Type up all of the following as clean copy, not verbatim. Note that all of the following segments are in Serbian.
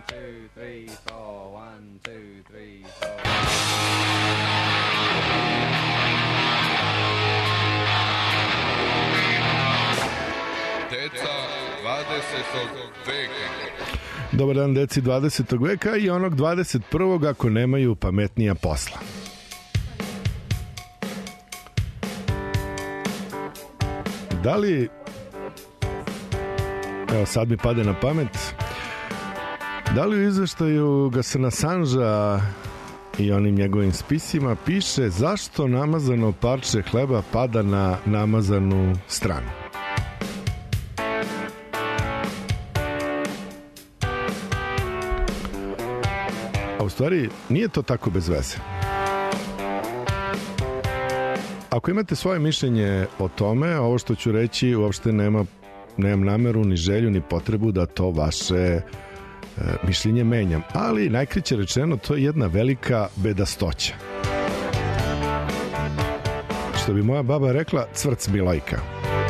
Deca 20. veka. Dobar dan, deci 20. veka i onog 21. ako nemaju pametnija posla. Da li, evo sad mi pade na pamet, da li u izveštaju Gasana Sanža i onim njegovim spisima piše zašto namazano parče hleba pada na namazanu stranu? A u stvari nije to tako bez veze. Ako imate svoje mišljenje o tome, ovo što ću reći uopšte nemam nameru, ni želju, ni potrebu da to vaše mišljenje menjam. Ali najkraće rečeno, to je jedna velika bedastoća. Što bi moja baba rekla, cvrc Milojka.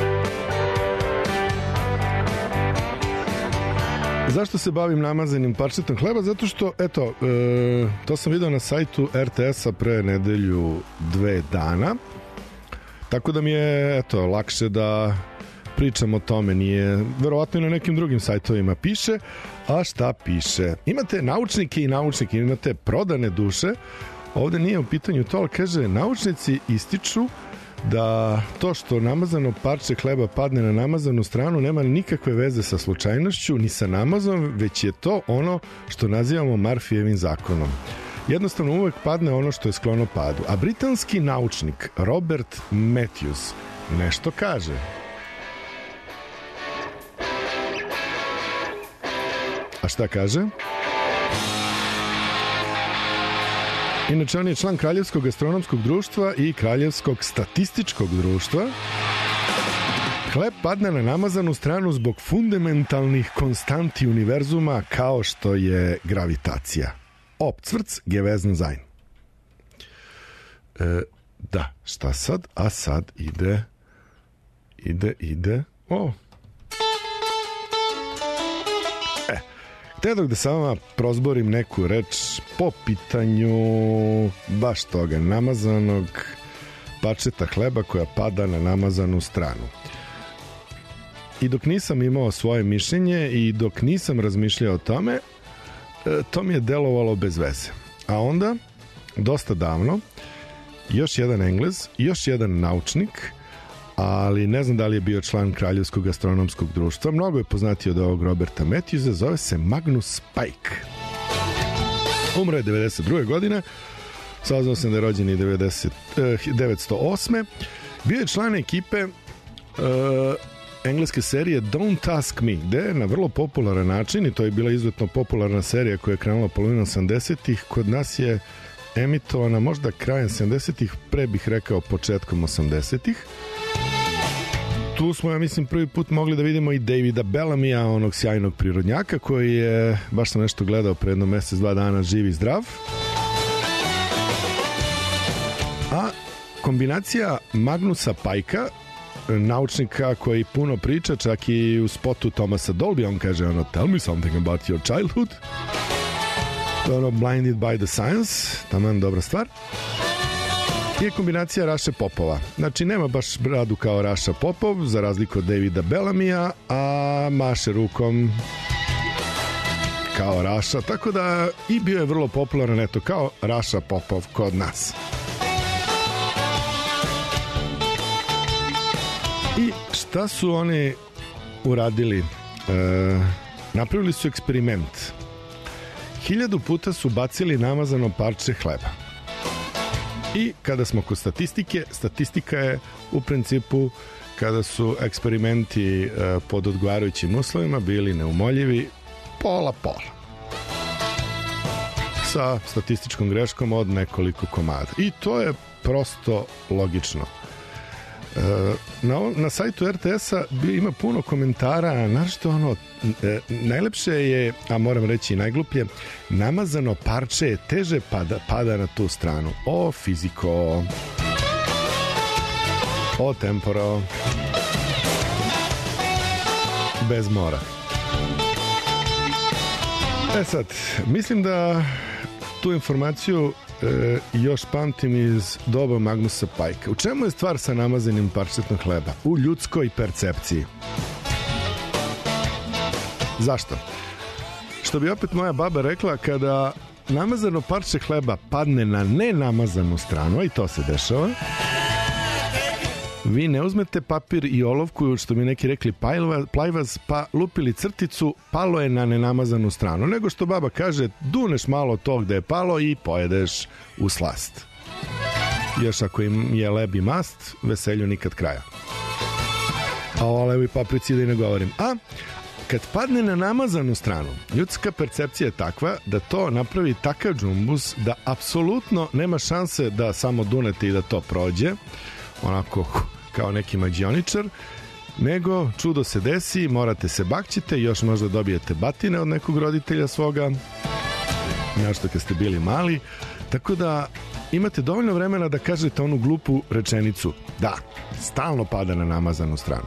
Zašto se bavim namazanim parčetom hleba? Zato što, eto, to sam video na sajtu RTS-a pre nedelju 2 dana. Tako da mi je, eto, lakše da pričam o tome. Nije, verovatno i na nekim drugim sajtovima piše. A šta piše? Imate naučnike i naučnike, imate prodane duše. Ovde nije u pitanju to, ali kaže, naučnici ističu da to što namazano parče hleba padne na namazanu stranu nema nikakve veze sa slučajnošću ni sa namazom, već je to ono što nazivamo Murphyjevim zakonom. Jednostavno uvek padne ono što je sklono padu. A britanski naučnik Robert Matthews nešto kaže. A šta kaže? Inače, on je član Kraljevskog astronomskog društva i Kraljevskog statističkog društva. Hleb padne na namazanu stranu zbog fundamentalnih konstanti univerzuma kao što je gravitacija. Opcvrc gewesen sein. Da, šta sad? A sad ide. Htedok da sa vama prozborim neku reč po pitanju baš toga, namazanog parčeta hleba koja pada na namazanu stranu. I dok nisam imao svoje mišljenje i dok nisam razmišljao o tome, to mi je delovalo bez veze. A onda, dosta davno, još jedan Englez, još jedan naučnik, ali ne znam da li je bio član Kraljevskog astronomskog društva, mnogo je poznatiji od ovog Roberta Matthewsa, zove se Magnus Pike. Umro je 92. godine, saznao sam da je rođen 1908. Bio je član ekipe engleske serije Don't Ask Me, gde je na vrlo popularan način, i to je bila izuzetno popularna serija koja je krenula polovinom 80-ih, kod nas je emitovana možda krajem 70-ih, pre bih rekao početkom 80-ih. Tu smo, ja mislim, prvi put mogli da vidimo i Davida Bellamija, onog sjajnog prirodnjaka koji je, baš sam nešto gledao pre jedno mesec, 2 dana, živ i zdrav. A kombinacija Magnusa Pajka, naučnika koji puno priča, čak i u spotu Thomasa Dolby, on kaže ono, tell me something about your childhood. To je ono Blinded by the Science, taman dobra stvar. I kombinacija Raše Popova. Znači, nema baš bradu kao Raša Popov, za razliku od Davida Bellamija, a maše rukom kao Raša, tako da i bio je vrlo popularan, eto, kao Raša Popov kod nas. I šta su oni uradili? Napravili su eksperiment. 1000 puta su bacili namazano parče hleba. I kada smo kod statistike, statistika je u principu kada su eksperimenti pod odgovarajućim uslovima bili neumoljivi, pola-pola. Sa statističkom greškom od nekoliko komada. I to je prosto logično. Na sajtu RTS-a ima puno komentara, našto ono, najlepše je, a moram reći i najgluplje, namazano parče teže pada na tu stranu. O fiziko, o temporo, bez mora. Sad, mislim da tu informaciju još pamtim iz doba Magnusa Pajka. U čemu je stvar sa namazanim parčetom hleba? U ljudskoj percepciji. Zašto? Što bi opet moja baba rekla, kada namazano parče hleba padne na nenamazanu stranu, i to se dešava, vi ne uzmete papir i olovku, što mi neki rekli plajvaz, pa lupili crticu, palo je na nenamazanu stranu, nego što baba kaže, duneš malo to gde je palo i pojedeš u slast. Još ako im je leb i mast, veselju nikad kraja. A o levi paprici da i ne govorim. A kad padne na namazanu stranu, ljudska percepcija je takva da to napravi takav džumbus da apsolutno nema šanse da samo dunete i da to prođe, onako kao neki mađioničar, nego čudo se desi, morate se bakćite, još možda dobijete batine od nekog roditelja svoga, nešto kad ste bili mali, tako da imate dovoljno vremena da kažete onu glupu rečenicu, da, stalno pada na namazanu stranu.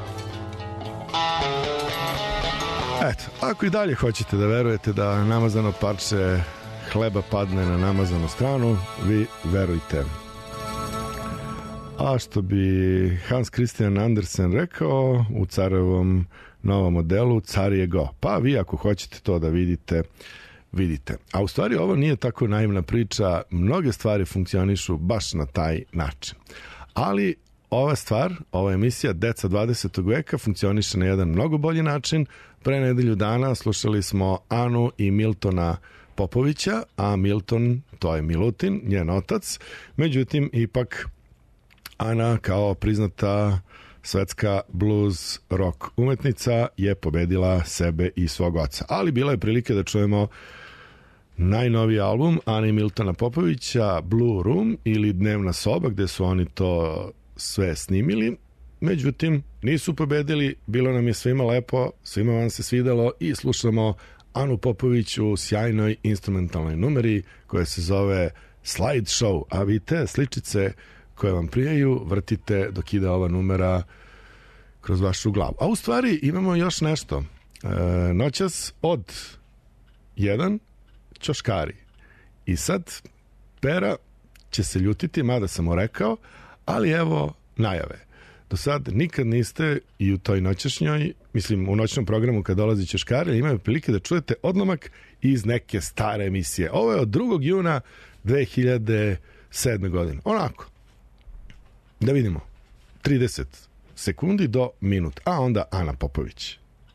Eto, ako i dalje hoćete da verujete da namazano parče hleba padne na namazanu stranu, vi verujte. A što bi Hans Christian Andersen rekao u carevom novom modelu, car je go. Pa vi ako hoćete to da vidite, vidite. A u stvari ovo nije tako naivna priča, mnoge stvari funkcionišu baš na taj način. Ali ova stvar, ova emisija Deca 20. veka funkcioniše na jedan mnogo bolji način. Pre nedelju dana slušali smo Anu i Miltona Popovića, a Milton, to je Milutin, njen otac. Međutim, ipak Ana kao priznata svetska blues rock umetnica je pobedila sebe i svog oca. Ali bila je prilike da čujemo najnoviji album Ane i Miltona Popovića, Blue Room ili Dnevna soba, gde su oni to sve snimili. Međutim, nisu pobedili, bilo nam je svima lepo, svima vam se svidelo i slušamo Anu Popović u sjajnoj instrumentalnoj numeri koja se zove Slide Show, a vi te sličice koje vam prijaju vrtite dok ide ova numera kroz vašu glavu. A u stvari imamo još nešto. Noćas od 1 ćoškari. I sad Pera će se ljutiti, mada sam mu rekao, ali evo najave. Do sad nikad niste i u toj noćašnjoj, mislim u noćnom programu kad dolazi ćoškari, imaju prilike da čujete odlomak iz neke stare emisije. Ovo je od 2. juna 2007. godine. Onako. Da vidimo. 30 sekundi do minut. A onda Ana Popović.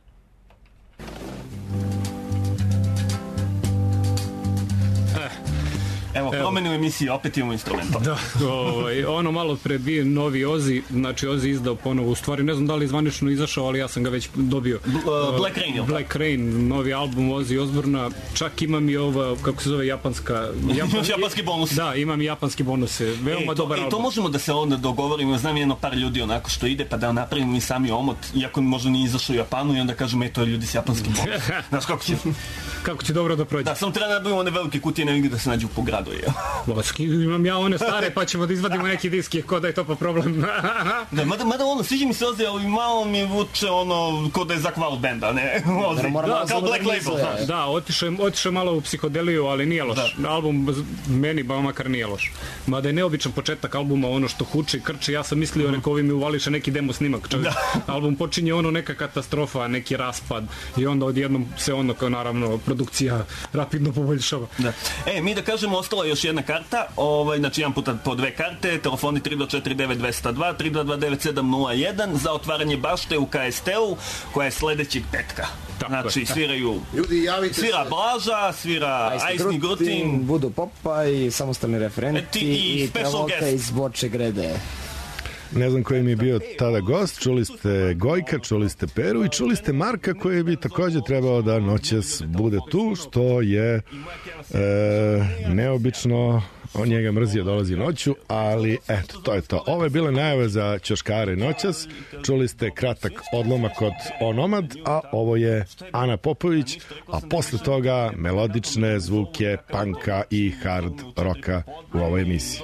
Evo, promeni u emisiji, opet imamo instrumenta. Da, ono malo pre dvije novi Ozzy, znači Ozzy izdao ponovo, u stvari ne znam da li zvanično izašao, ali ja sam ga već dobio. Black Rain, jel? Black Rain, novi album Ozzy Osbourna, čak imam i ova, kako se zove, japanski bonus. Da, imam i japanski bonuse, veoma dobar album. To možemo da se onda dogovorimo, znam jedno par ljudi onako što ide, pa da napravimo mi sami omot, iako možda nije izašao u Japanu i onda kažemo, to je ljudi s japanskim bonusom. Znaš kako će dobro da prođe. Da, samo treba nabavimo one velike kutije, ne vidim da se nađu po gradu. Imam ja one stare, pa ćemo da izvadimo neki diski, ko da je to pa problem. Da, mada ono, sviđa mi se Ozzy, ali malo mi vuče ono, ko da je Zakk Wylde benda, ne? Ozzy, kao Black Label, znaš. Da, otišao malo u psihodeliju, ali nije loš. Album meni ba makar nije loš. Mada je neobičan početak albuma, ono što huče i krče, ja sam mislio neko ovi mi uvališe neki demo snimak. Album počinje ono neka katastrofa, neki raspad i onda odjednom se ono kao naravno produkcija rapidno poboljšava. Mi da kažemo, ostala je još jedna karta, znači jedan puta po 2 karte, telefoni 3249202, 3229701 za otvaranje bašte u KST-u, koja je sledećeg petka. Znači, sviraju, svira Blaža, svira Ajsni Grutin, Budu Popa i samostalni referenti i Travolta iz Boče Grede. Ne znam koji mi je bio tada gost, čuli ste Gojka, čuli ste Peru i čuli ste Marka koji bi također trebao da noćas bude tu, što je neobično, on njega mrzio dolazi noću, ali eto, to je to. Ovo je bila najava za ćoškare noćas, čuli ste kratak odlomak od Onomad, a ovo je Ana Popović, a posle toga melodične zvuke panka i hard roka u ovoj emisiji.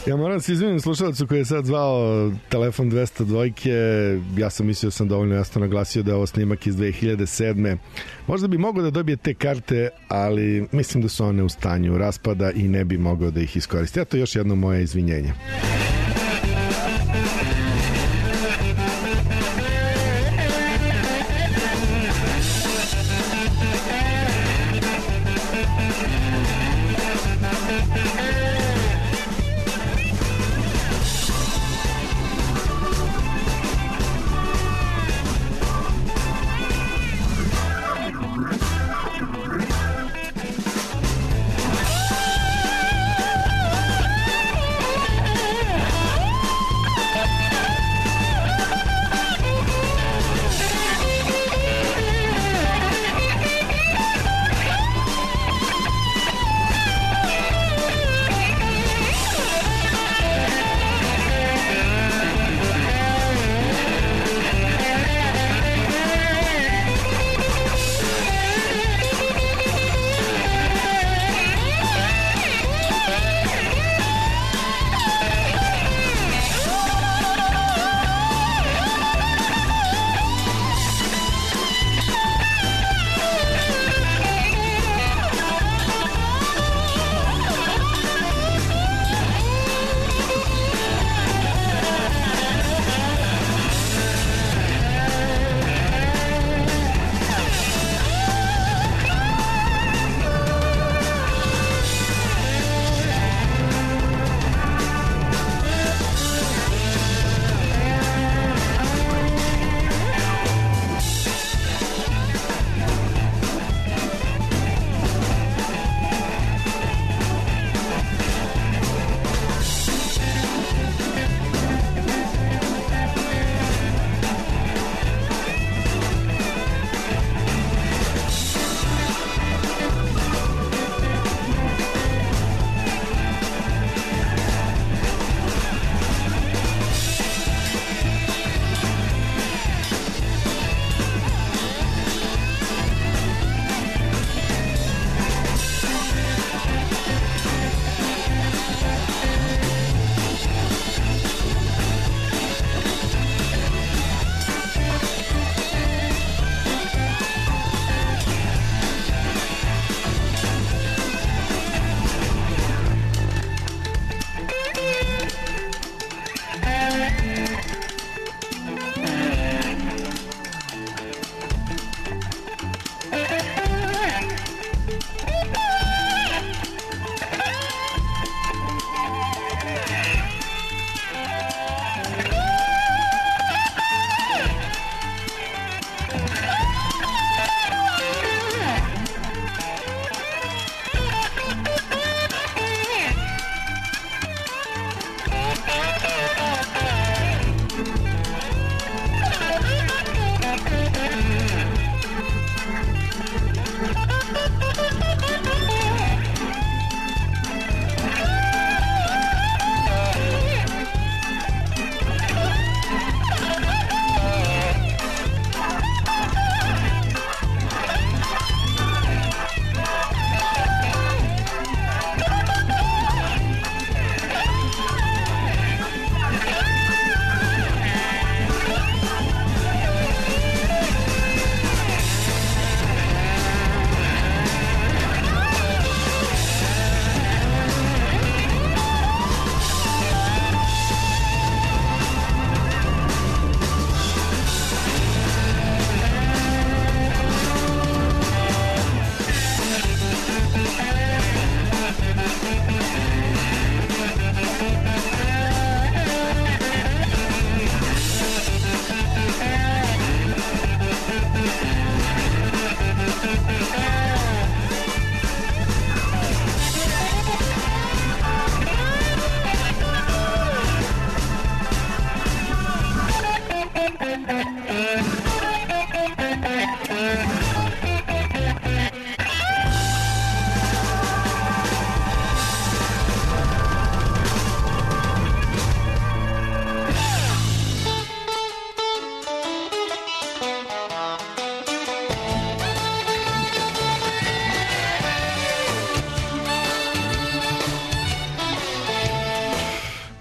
Ja moram se izvinim slušalcu koji je sad zvao telefon 202. Ja sam mislio sam dovoljno jasno naglasio da je ovo snimak iz 2007. Možda bi mogao da dobije te karte, ali mislim da su one u stanju raspada i ne bi mogao da ih iskoristi. Eto još jedno moje izvinjenje.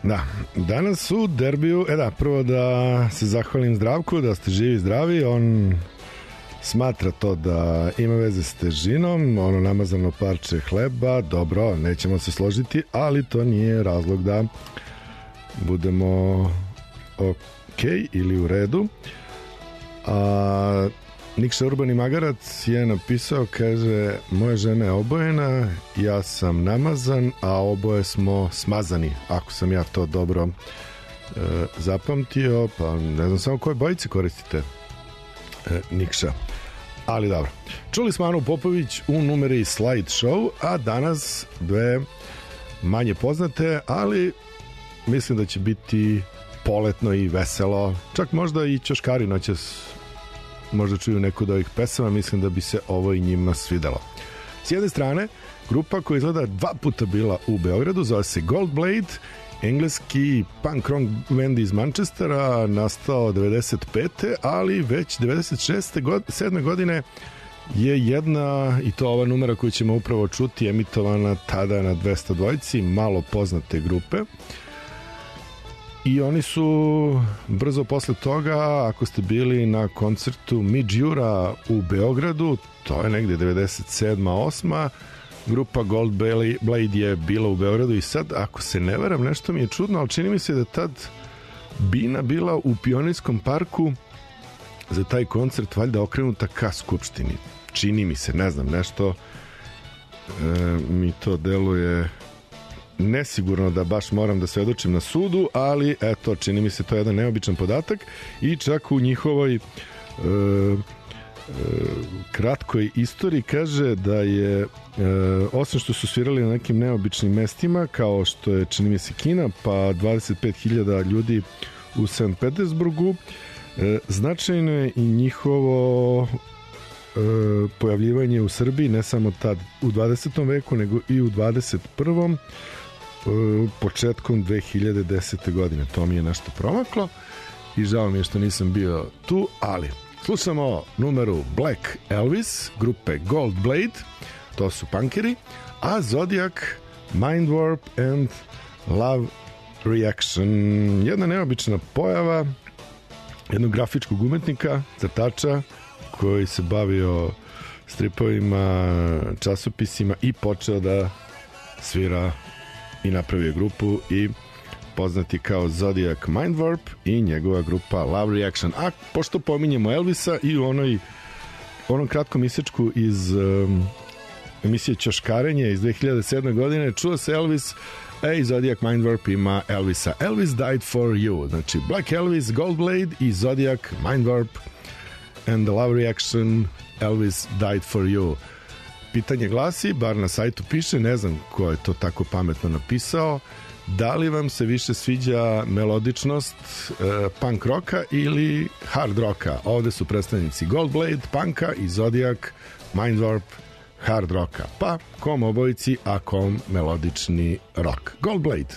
Da, danas u derbiju, prvo da se zahvalim Zdravku, da ste živi i zdravi, on smatra to da ima veze s težinom, ono namazano parče hleba, dobro, nećemo se složiti, ali to nije razlog da budemo ok ili u redu. A Nikša Urbani Magarac je napisao, kaže, moja žena je obojena, ja sam namazan, a oboje smo smazani, ako sam ja to dobro zapamtio, pa ne znam samo koje bojice koristite, Nikša. Ali dobro. Čuli smo Anu Popović u numeri Slide Show, a danas dve manje poznate, ali mislim da će biti poletno i veselo. Čak možda i ćoškari noćas možda čuju neku od ovih pesama, mislim da bi se ovo i njima svidelo. S jedne strane, grupa koja izgleda 2 puta bila u Beogradu, zove se Goldblade, engleski punk rock band iz Manchestera, nastao 95. ali već 7. godine je jedna, i to ova numera koju ćemo upravo čuti, emitovana tada na 202, malo poznate grupe. I oni su brzo posle toga, ako ste bili na koncertu Midjura u Beogradu, to je negde 97. 8. grupa Goldblade je bila u Beogradu i sad, ako se ne varam, nešto mi je čudno, ali čini mi se da tad Bina bila u Pionirskom parku za taj koncert, valjda okrenuta ka Skupštini. Čini mi se, ne znam, nešto mi to deluje nesigurno da baš moram da svedočim na sudu, ali eto, čini mi se to je jedan neobičan podatak i čak u njihovoj kratkoj istoriji kaže da je osim što su svirali na nekim neobičnim mestima kao što je, čini mi se, Kina, pa 25.000 ljudi u Sankt Petersburgu, značajno je i njihovo pojavljivanje u Srbiji, ne samo tad u 20. veku, nego i u 21. početkom 2010. godine. To mi je nešto promaklo i žao mi je što nisam bio tu, ali slušamo numeru Black Elvis grupe Goldblade, to su punkeri, a Zodiac, Mind Warp and Love Reaction, jedna neobična pojava jednog grafičkog umetnika, crtača koji se bavio stripovima, časopisima i počeo da svira i napravio grupu i poznati kao Zodiac Mind Warp i njegova grupa Love Reaction. A pošto pominjemo Elvisa i u onom kratkom isečku iz emisije Ćoškarenje iz 2007. godine čuo se Elvis, Zodiac Mind Warp ima Elvisa. Elvis died for you. Znači Black Elvis, Goldblade i Zodiac Mind Warp and the Love Reaction, Elvis died for you. Pitanje glasi, bar na sajtu piše, ne znam ko je to tako pametno napisao, da li vam se više sviđa melodičnost punk roka ili hard roka? Ovde su predstavnici Goldblade, punka i Zodiac Mind Warp, hard roka. Pa kom obojici, a kom melodični rock. Goldblade.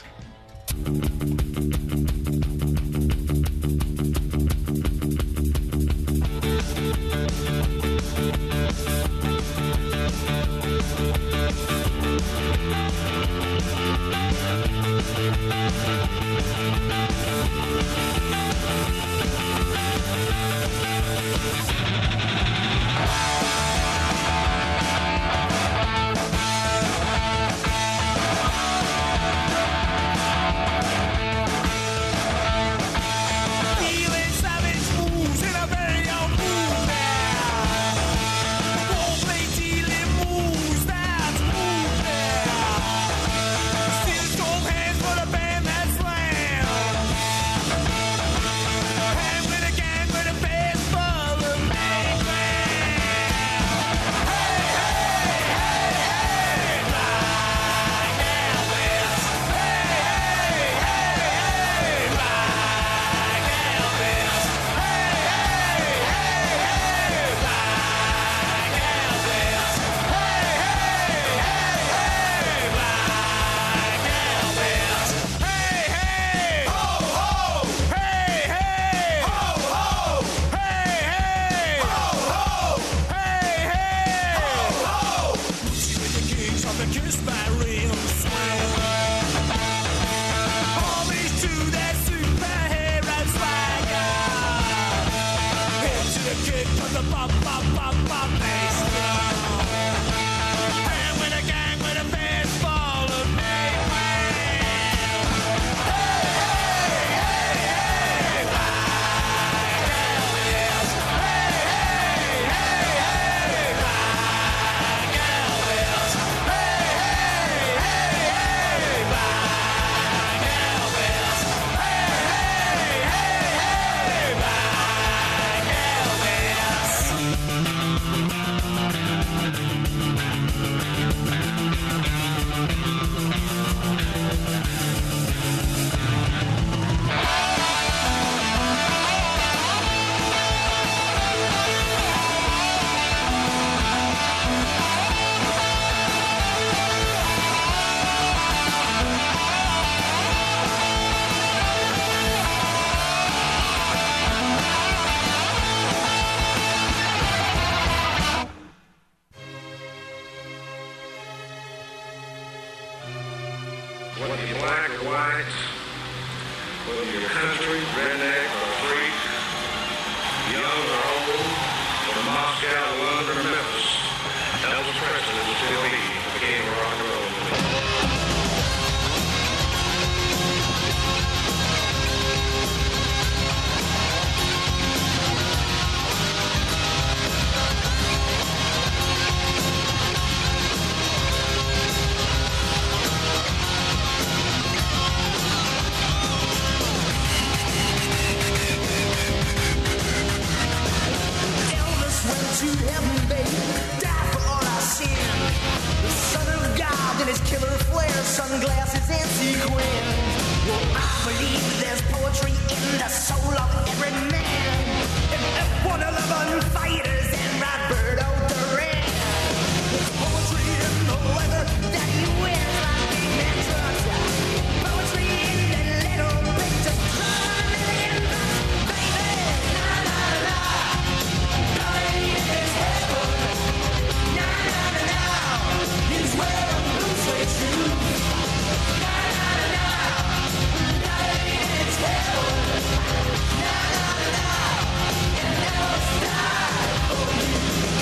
whether you're black or white, whether you're country, redneck or freak, young or old, from Moscow, London, or Memphis, Elvis Presley will still be the king of rock and roll. To heaven, baby, die for all our sin. The Son of God in his killer flare, sunglasses and sequins. Well, I believe there's poetry in the soul of every man. And F-111 fighters and Roberto Duran. There's poetry in the leather that he wears like big man trucks. Poetry in that little picture drum and million bucks, baby. Na na na. He's wearing blue suede shoes. Na na na, it's heaven. Na na na, and never stop for you.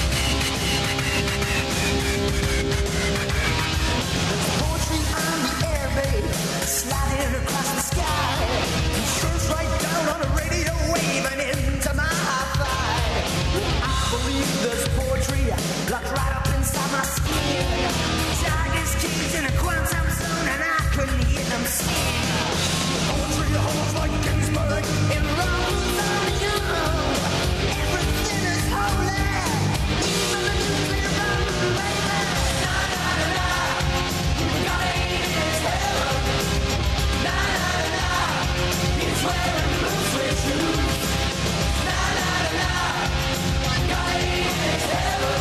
There's poetry on the air, babe, sliding across the sky. It surfs right down on a radio wave and into my hi-fi. I believe there's poetry locked right up inside my skin. Tigers caged in a quantum zone and I couldn't hear them sing. Poetry holds like Ginsberg and Rose on young. Everything is holy, even the nuclear bomb, baby. Na na na, God ain't his heaven. Na na na, he's wearing blue suede shoes. Na na na, God ain't his heaven.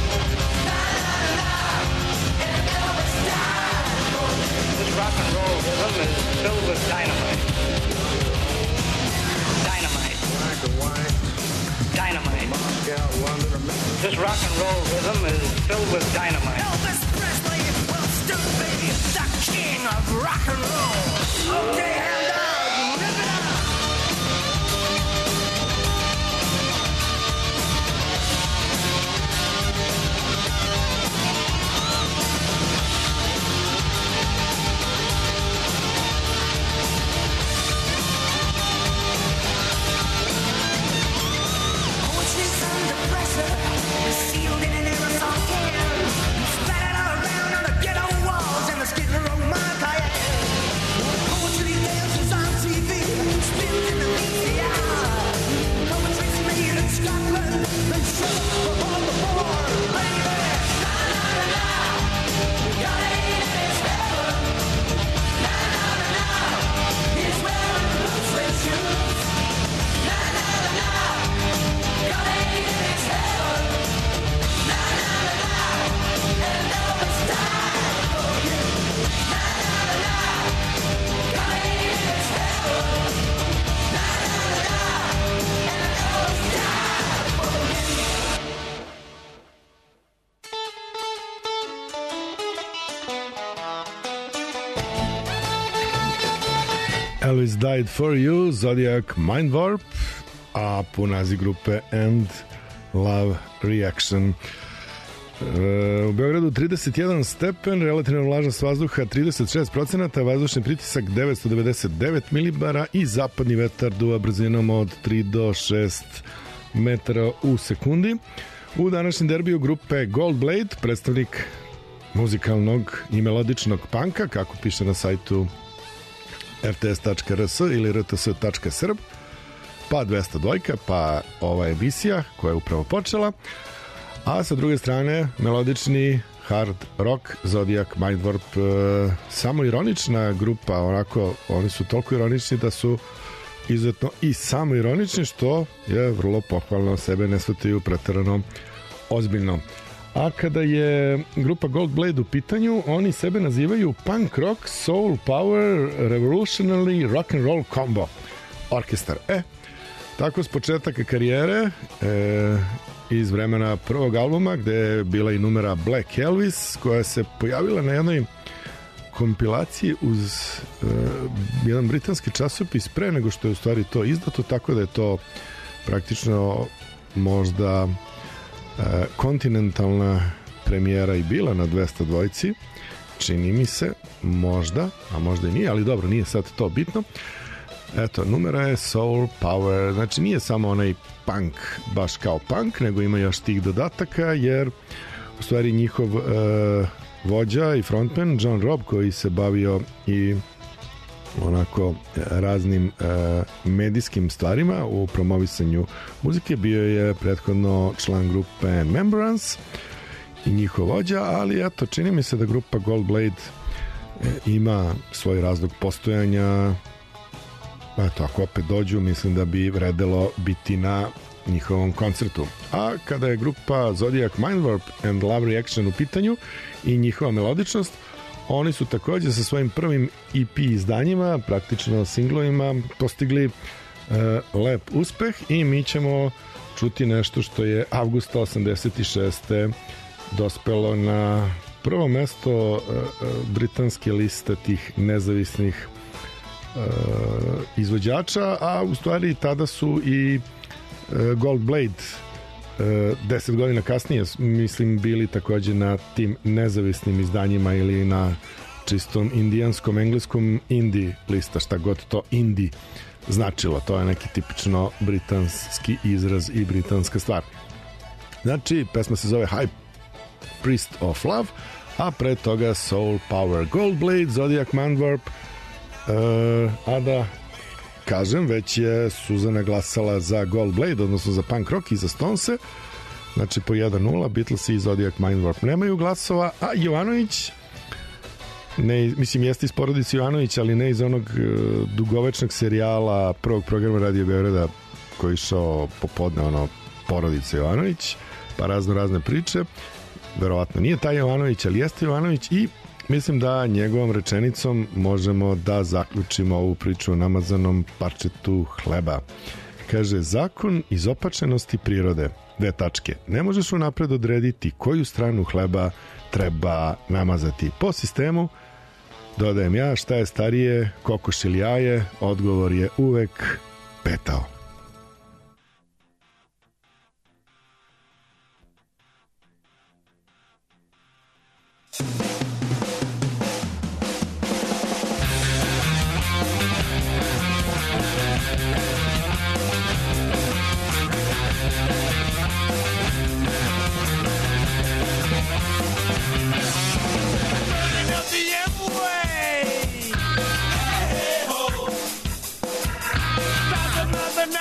This rock and roll rhythm is filled with dynamite. Dynamite. Black or white, Dynamite. Moscow, London, or Memphis. This rock and roll rhythm is filled with dynamite. Elvis Presley, well stood, baby, the king of rock and roll. Okay, hand down, rip it up. Poetry's under pressure, sealed in an aerosol can, splattered all around on the ghetto walls and the Skid Row Marquee. Poetry dances on TV, spins in the VCR. Poetry's made in Scotland, and shut up on the floor, baby. Na na na, God ain't in his heaven. Na na na, he's wearing blue suede shoes. Na na na, God ain't in his heaven. Na na na, and Elvis died for you. Na na na, God ain't in his heaven. Na na na, and Elvis died for you. Elvis Died For You, Zodiac Mindwarp, a po naziv grupe And Love Reaction. U Beogradu 31 stepen, relativna vlažnost vazduha 36%, vazdušni pritisak 999 milibara i zapadni vetar duva brzinom od 3 do 6 metara u sekundi. U današnjem derbiju grupe Gold Blade, predstavnik muzikalnog i melodičnog panka, kako piše na sajtu rts.rs ili rts.srb, pa 202, pa ova emisija koja je upravo počela, a sa druge strane melodični hard rock Zodiac Mindwarp, samo ironična grupa, onako, oni su toliko ironični da su izuzetno i samo ironični, što je vrlo pohvalno, sebe ne shvataju preterano ozbiljno. A kada je grupa Gold Blade u pitanju, oni sebe nazivaju punk rock, soul power, revolutionary rock and roll combo orkestar. Tako s početaka karijere, iz vremena prvog albuma, gde je bila i numera Black Elvis, koja se pojavila na jednoj kompilacije uz jedan britanski časopis pre nego što je u stvari to izdato, tako da je to praktično možda kontinentalna premijera i bila na 202, čini mi se, možda, a možda i nije, ali dobro, nije sad to bitno. Eto, numera je Soul Power, znači nije samo onaj punk, baš kao punk, nego ima još tih dodataka, jer u stvari njihov vođa i frontman John Robb, koji se bavio i onako raznim medijskim stvarima u promovisanju muzike, bio je prethodno član grupe Remembrance i njihov vođa, ali eto, čini mi se da grupa Gold Blade ima svoj razlog postojanja. Eto, ako opet dođu, mislim da bi vredelo biti na njihovom koncertu. A kada je grupa Zodiac Mindwarp and Love Reaction u pitanju i njihova melodičnost, oni su takođe sa svojim prvim EP izdanjima, praktično singlovima, postigli lep uspeh i mi ćemo čuti nešto što je avgusta 86. dospelo na prvo mesto britanske liste tih nezavisnih izvođača, a u stvari tada su i Gold Blade 10 godina kasnije, mislim, bili takođe na tim nezavisnim izdanjima ili na čistom indijanskom, engleskom indie lista, šta god to indie značilo. To je neki tipično britanski izraz i britanska stvar. Znači, pesma se zove High Priest of Love, a pre toga Soul Power. Gold Blade, Zodiac Mindwarp, a da kažem, već je Suzana glasala za Gold Blade, odnosno za punk rock i za Stonese, znači po 1-0, Beatles i Zodiac Mindwarp nemaju glasova, a Jovanović, ne, mislim, jeste iz porodice Jovanović, ali ne iz onog dugovečnog serijala prvog programa Radio Beograda koji išao popodne, ono, porodice Jovanović, pa razne priče, verovatno nije taj Jovanović, ali jeste Jovanović, i mislim da njegovom rečenicom možemo da zaključimo ovu priču o namazanom parčetu hleba. Kaže, zakon izopačenosti prirode, 2 tačke, ne možeš unapred odrediti koju stranu hleba treba namazati. Po sistemu, dodajem ja, šta je starije, kokoš ili jaje, odgovor je uvek petao. Another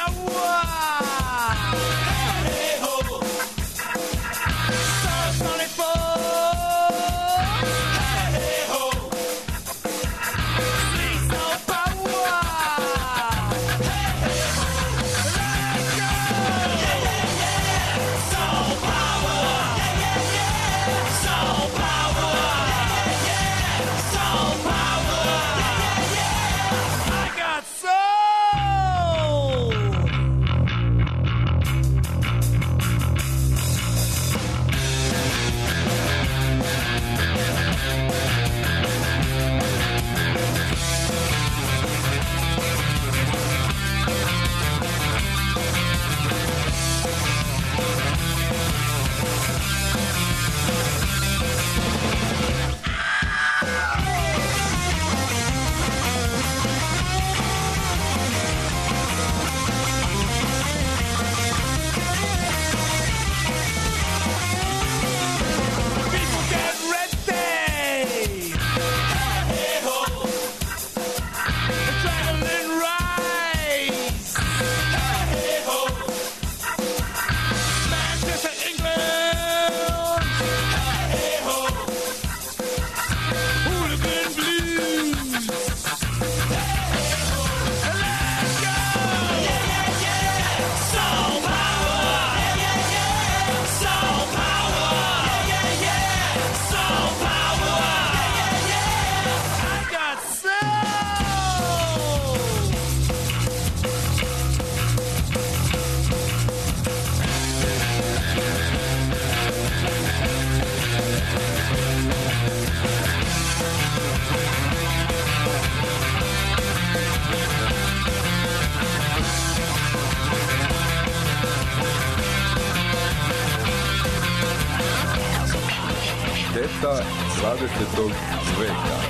Kvaliteta 20. veka.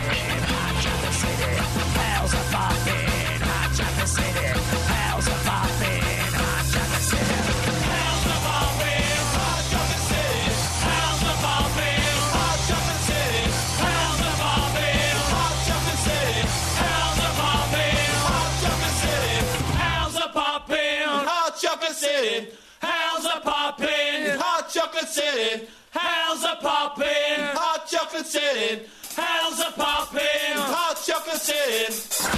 Hounds are poppin', hot chocolate city. Hounds are poppin', hot chocolate city. Hounds are poppin', hot chocolate city.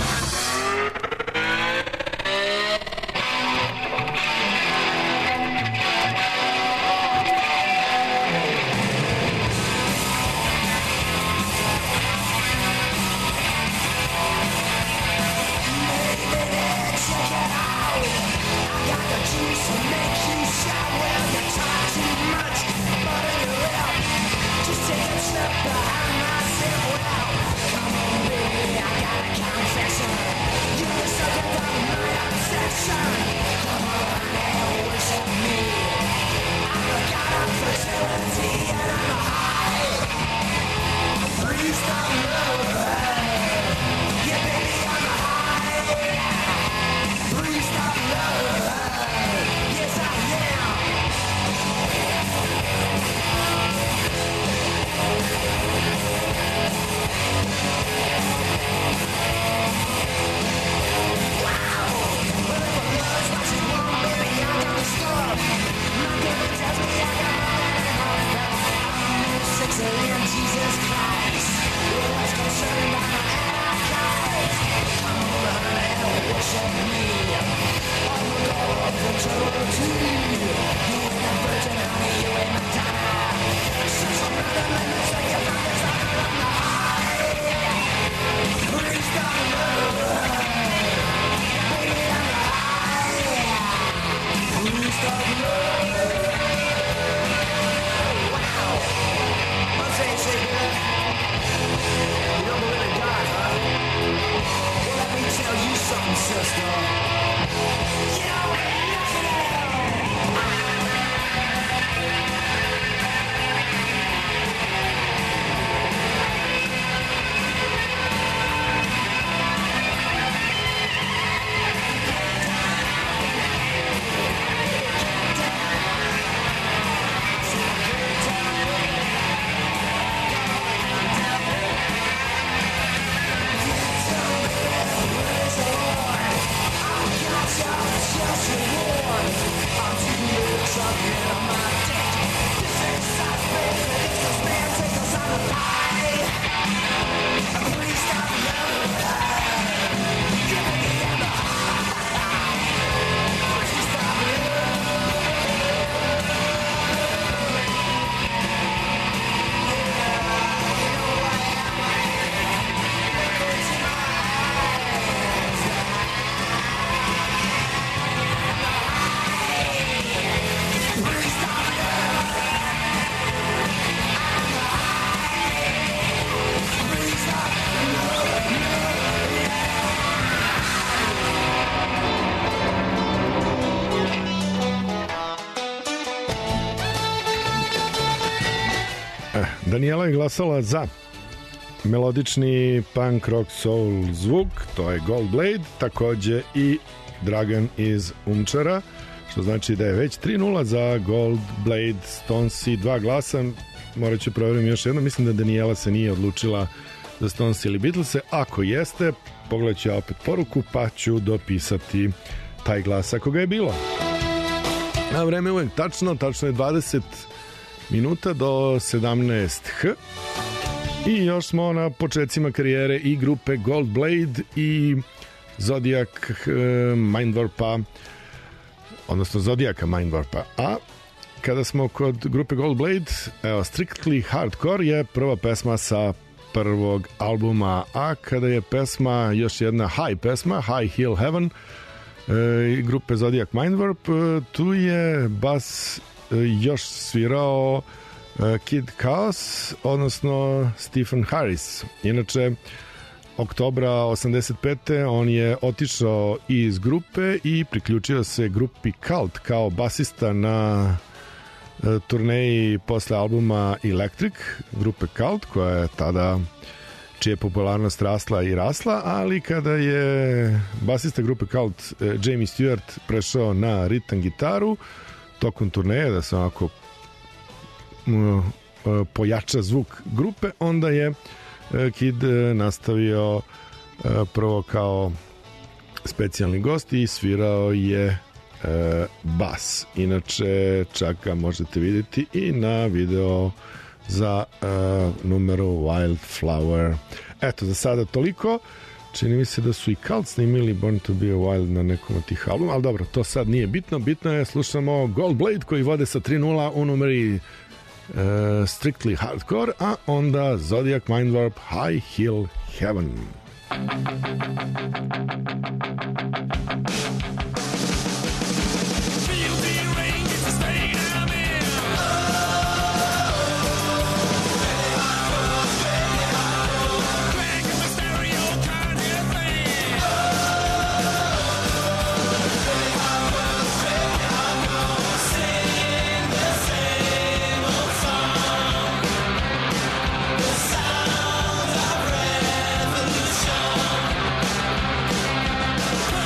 Daniela je glasala za melodični punk rock soul zvuk, to je Gold Blade, takođe i Dragan iz Umčara, što znači da je već 3-0 za Gold Blade. Stonesi 2 glasa, morat ću proverim još jedno, mislim da Daniela se nije odlučila za Stones ili Beatlese, ako jeste, pogledat ću ja opet poruku pa ću dopisati taj glas ako ga je bilo. Na vreme uvek tačno je 20 minuta do 17h i još smo na početcima karijere i grupe Gold Blade i Zodiac Mindwarpa, odnosno Zodiaka Mindwarpa. A kada smo kod grupe Gold Blade, evo, Strictly Hardcore je prva pesma sa prvog albuma, a kada je pesma, još jedna high pesma, High Hill Heaven, grupe Zodiac Mindwarp, tu je bas još svirao Kid Chaos, odnosno Stephen Harris. Inače, oktobra 85. on je otišao iz grupe i priključio se grupi Cult kao basista na turneji posle albuma Electric grupe Cult, koja je tada, čija je popularnost rasla i rasla, ali kada je basista grupe Cult Jamie Stewart prešao na ritam gitaru tokom turneje, da se onako pojača zvuk grupe, onda je Kid nastavio prvo kao specijalni gost i svirao je bas. Inače, čak ga možete vidjeti i na video za numeru Wildflower. Eto, za sada toliko. Čini mi se da su i Cult snimili Born to be a Wild na nekom od tih albuma, ali dobro, to sad nije bitno. Bitno je, slušamo Gold Blade koji vode sa 3-0 u numeri Strictly Hardcore, a onda Zodiac Mindwarp High Hill Heaven. Sound of revolution.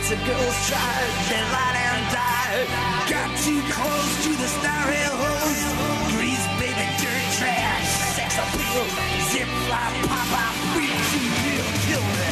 lots of girls tried, they lied and died. Got too close to the starry hose. Grease, baby, dirt trash, sex appeal, zip fly, pop out, beat you, real kill me.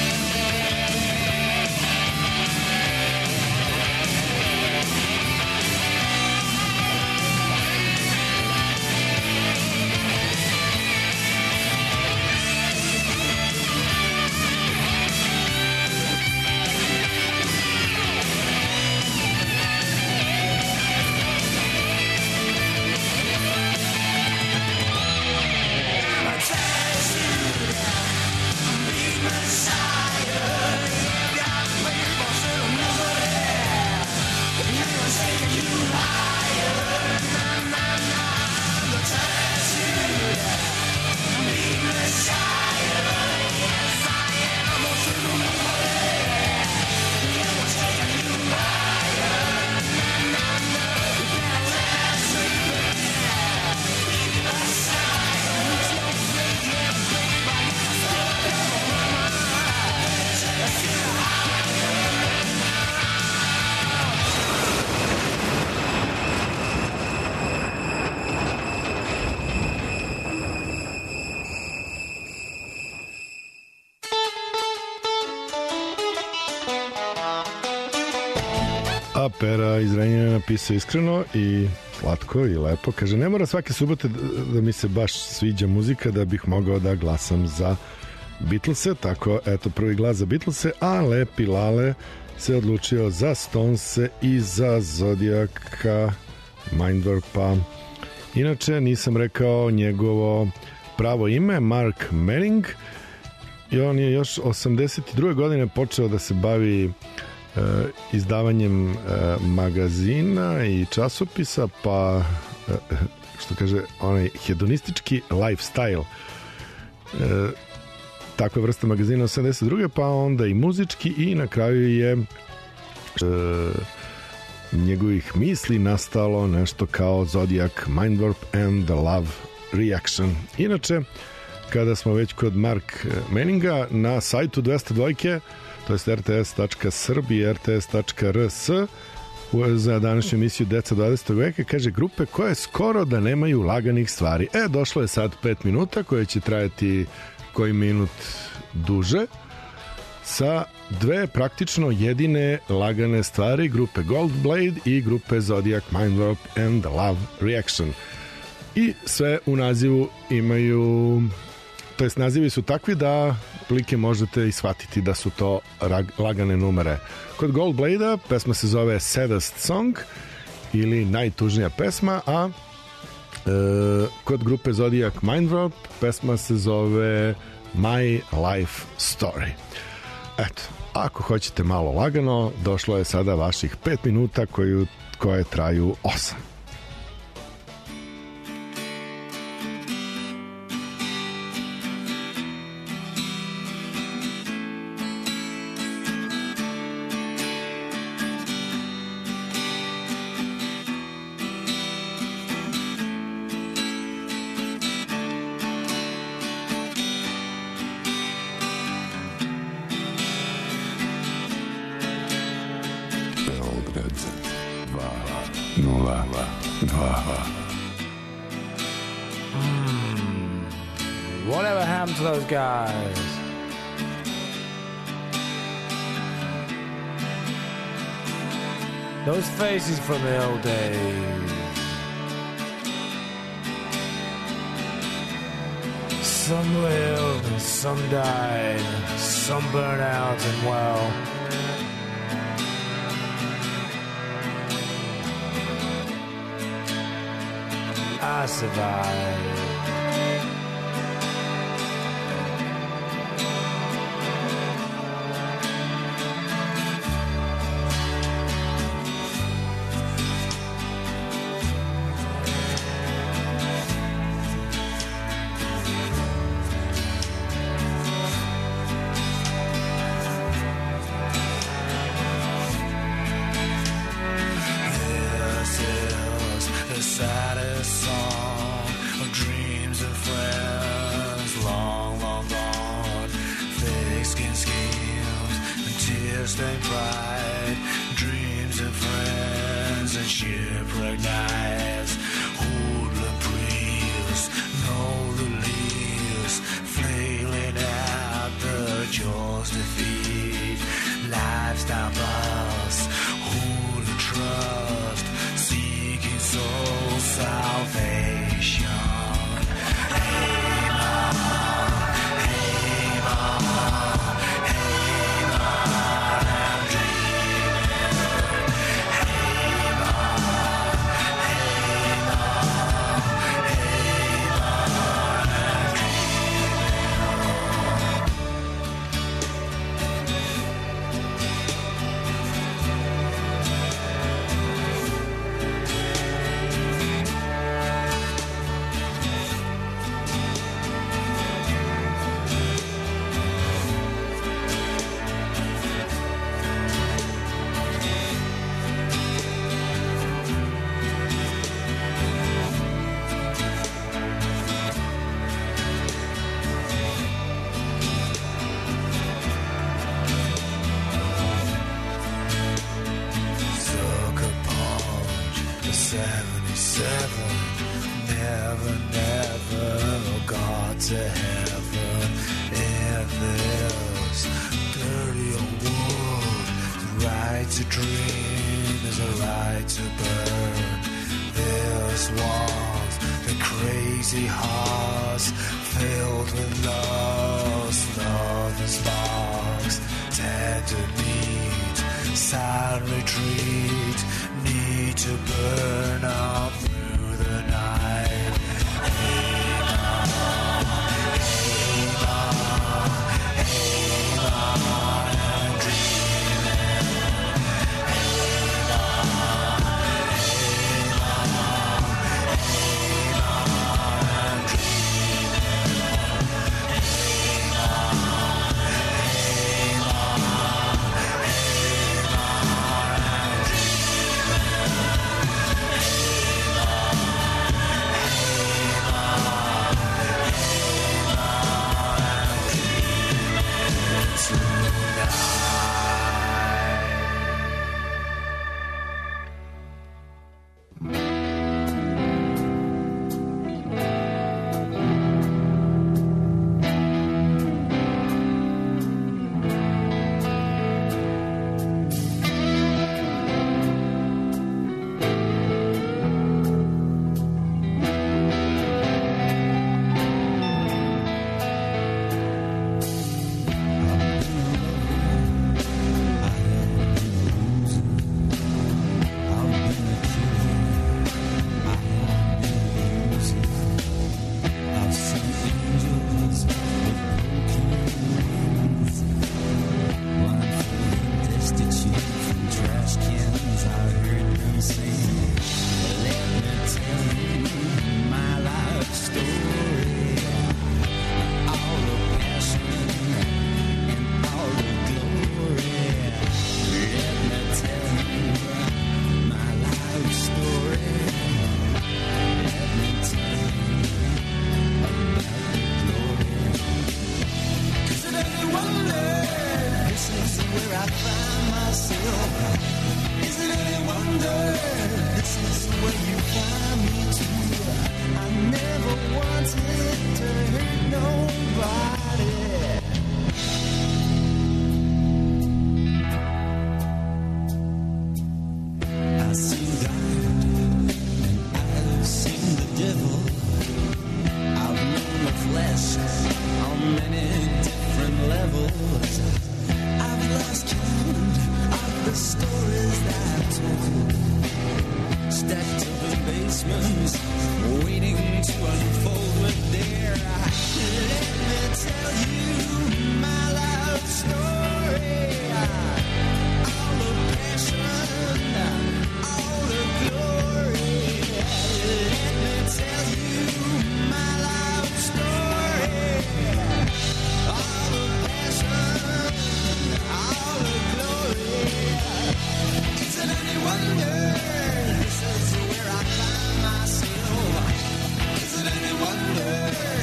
Pera iz Renjanina napisao iskreno i slatko i lepo. Kaže, ne mora svake subote da mi se baš sviđa muzika da bih mogao da glasam za Beatlese, tako eto prvi glas za Beatlese, a Lepi Lale se odlučio za Stonese i za Zodiaka Mindwarpa. Inače nisam rekao njegovo pravo ime, Mark Manning, i on je još 82. godine počeo da se bavi izdavanjem magazina i časopisa, pa što kaže onaj hedonistički lifestyle, takva vrsta magazina 82. pa onda i muzički, i na kraju je njegovih misli nastalo nešto kao Zodiac Mindwarp and the Love Reaction. Inače, kada smo već kod Mark Manninga, na sajtu 202, to je rts.srb i rts.rs, za današnju emisiju Deca 20. veka, kaže, grupe koje skoro da nemaju laganih stvari. Došlo je sad 5 minuta koje će trajati koji minut duže, sa dve praktično jedine lagane stvari, grupe Goldblade i grupe Zodiac Mindwarp and the Love Reaction. I sve u nazivu imaju, to jest nazivi su takvi da plike možete i shvatiti da su to lagane numere. Kod Goldblade-a pesma se zove Saddest Song ili najtužnija pesma, a kod grupe Zodiac Mindwarp pesma se zove My Life Story. Eto, ako hoćete malo lagano, došlo je sada vaših 5 minuta koje traju 8. Whatever happened to those guys? Those faces from the old days. Some lived and some died, some burned out and well. I survived. This is the saddest song, a dream distant pride, dreams and friends and shipwreck nights, hoodlum priests, know the least, flailing at the jaws defeat, lifestyle bus, who to trust, seeking soul salvation.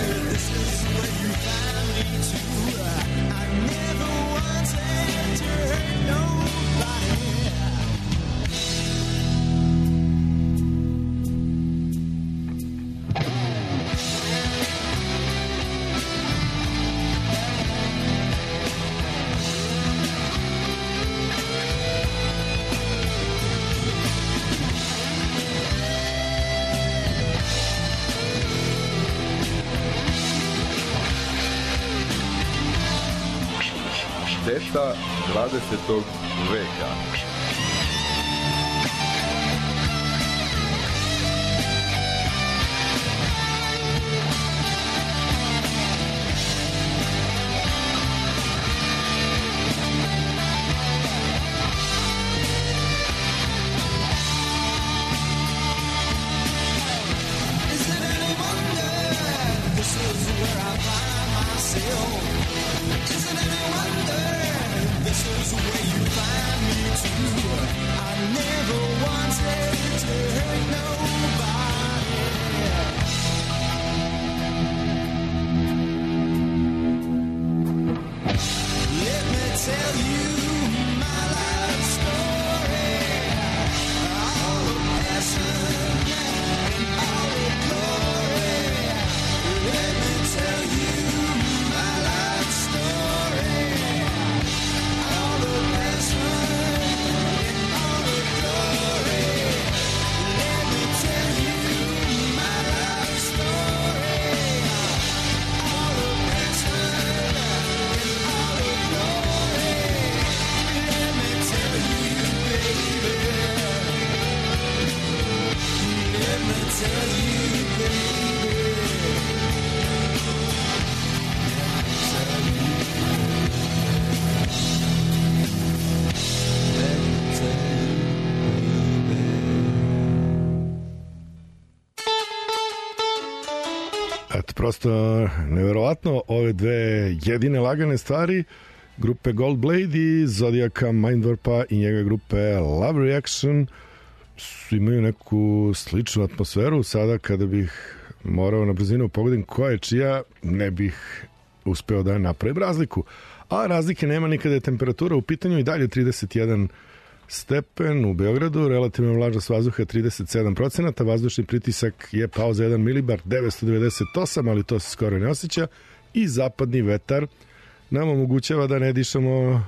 This is where you find me too. I never wanted to Gita 20. veka. Prosto neverovatno, ove dve jedine lagane stvari grupe Gold Blade i Zodiaka Mindwarpa i njega grupe Love Reaction imaju neku sličnu atmosferu. Sada kada bih morao na brzinu pogodim koja je čija, ne bih uspeo da napravim razliku, a razlike nema ni kada je temperatura u pitanju. I dalje 31 stepen u Beogradu, relativna vlažnost vazduha 37%, vazdušni pritisak je pao za 1 milibar 998, ali to se skoro ne osjeća, i zapadni vetar nam omogućava da ne dišemo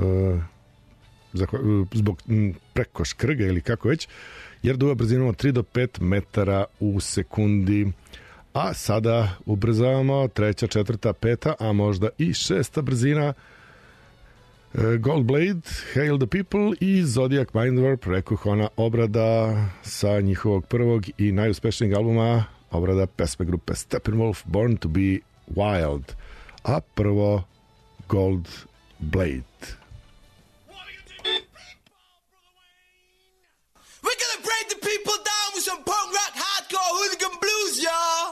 zbog preko škrga ili kako već, jer duva brzinom od 3 do 5 metara u sekundi. A sada ubrzavamo 3., 4., 5., a možda i 6. brzina. Gold Blade, Hail the People i Zodiac Mindwarp, rekoh, ona obrada sa njihovog prvog i najuspešnijeg albuma, obrada pesme grupe Steppenwolf, Born to be Wild. A prvo Gold Blade. We're gonna break the people down with some punk rock hardcore hooligan blues, y'all.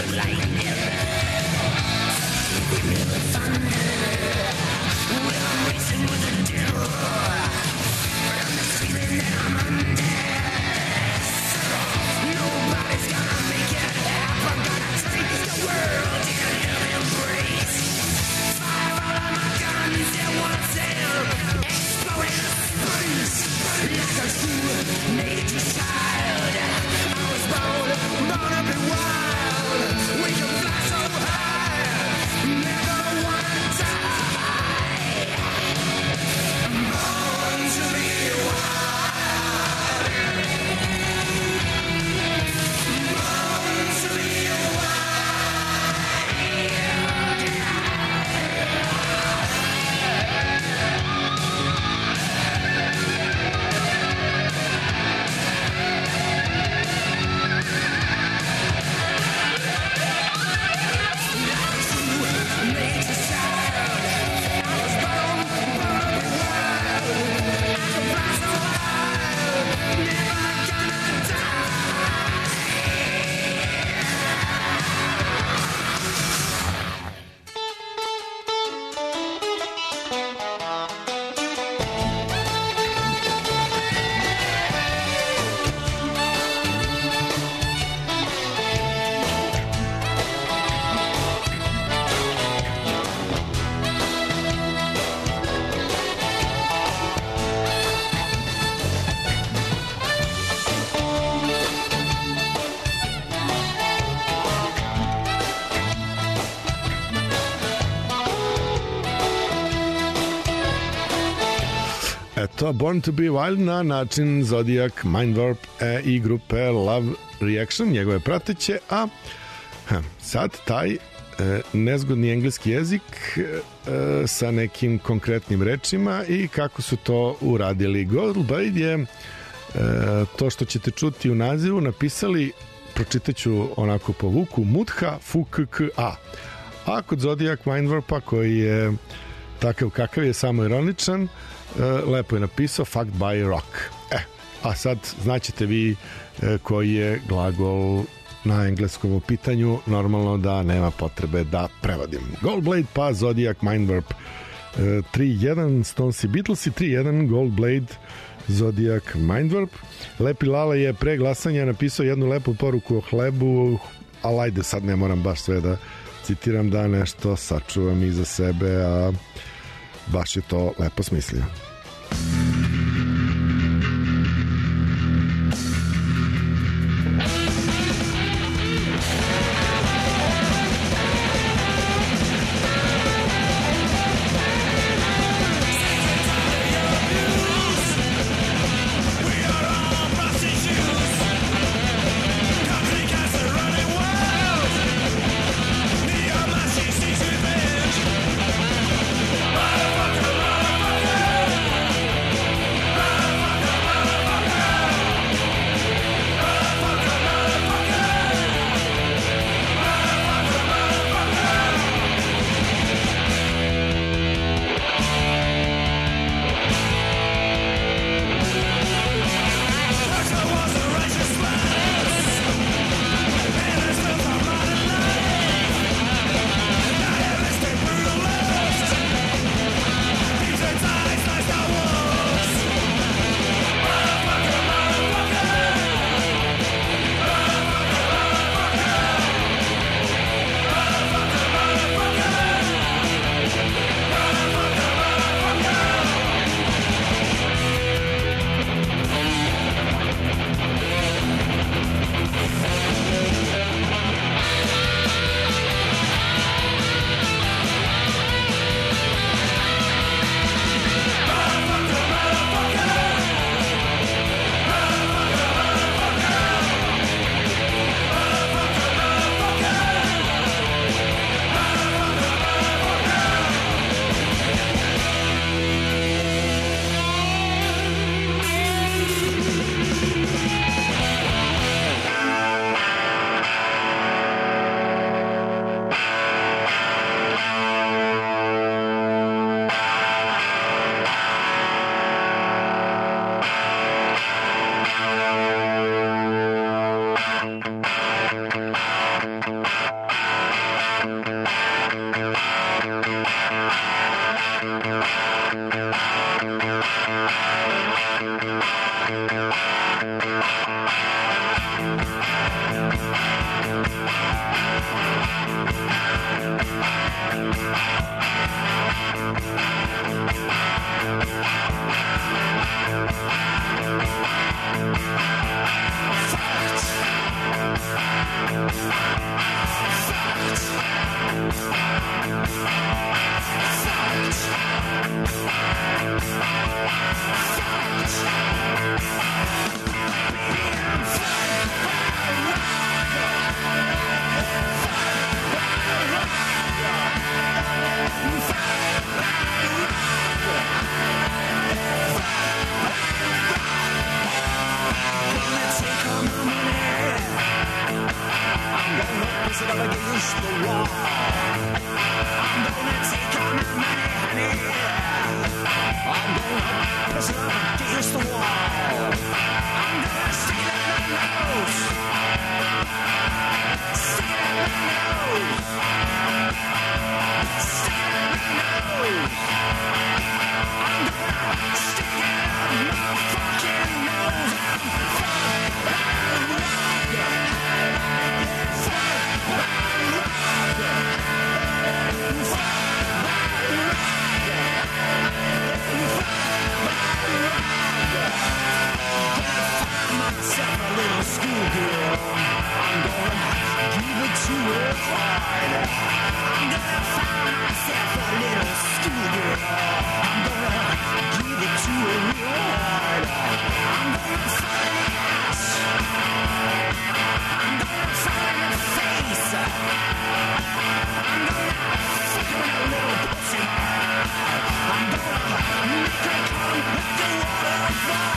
Eto, Born to be Wild na način Zodiac, Mindwarp i grupe Love Reaction, njegove prateće, a sad taj nezgodni engleski jezik sa nekim konkretnim rečima i kako su to uradili. Goldblade je to što ćete čuti u nazivu napisali, pročitaću onako po vuku, Mutha Fukka. A kod Zodiac Mindwarpa, koji je takav kakav je, samo ironičan, lepo je napisao Fucked by Rock. A sad znaćete vi koji je glagol na engleskom u pitanju, normalno da nema potrebe da prevodim. Goldblade pa Zodiac Mindwarp 3-1 Stones i Beatles i 3-1 Goldblade Zodiac Mindwarp. Lepi Lala je pre glasanja napisao jednu lepu poruku o hlebu, ali ajde sad ne moram baš sve da citiram, da nešto sačuvam iza sebe, a baš je to lepo smislio. Motherfucker, motherfucker. against the wall. I'm gonna take all my money, honey. I'm gonna press it up against the wall. I'm gonna stick it in my nose. Stick it in my nose. Stick it in my nose. I'm gonna stick it in my fucking nose. Myself a little schoolgirl. I'm gonna give it to her hard. I'm gonna find myself a little schoolgirl. I'm gonna give it to her real hard. I'm gonna find an ass. I'm gonna find her face. I'm gonna fuck her in a little pussy. I'm gonna make her come like a waterfall.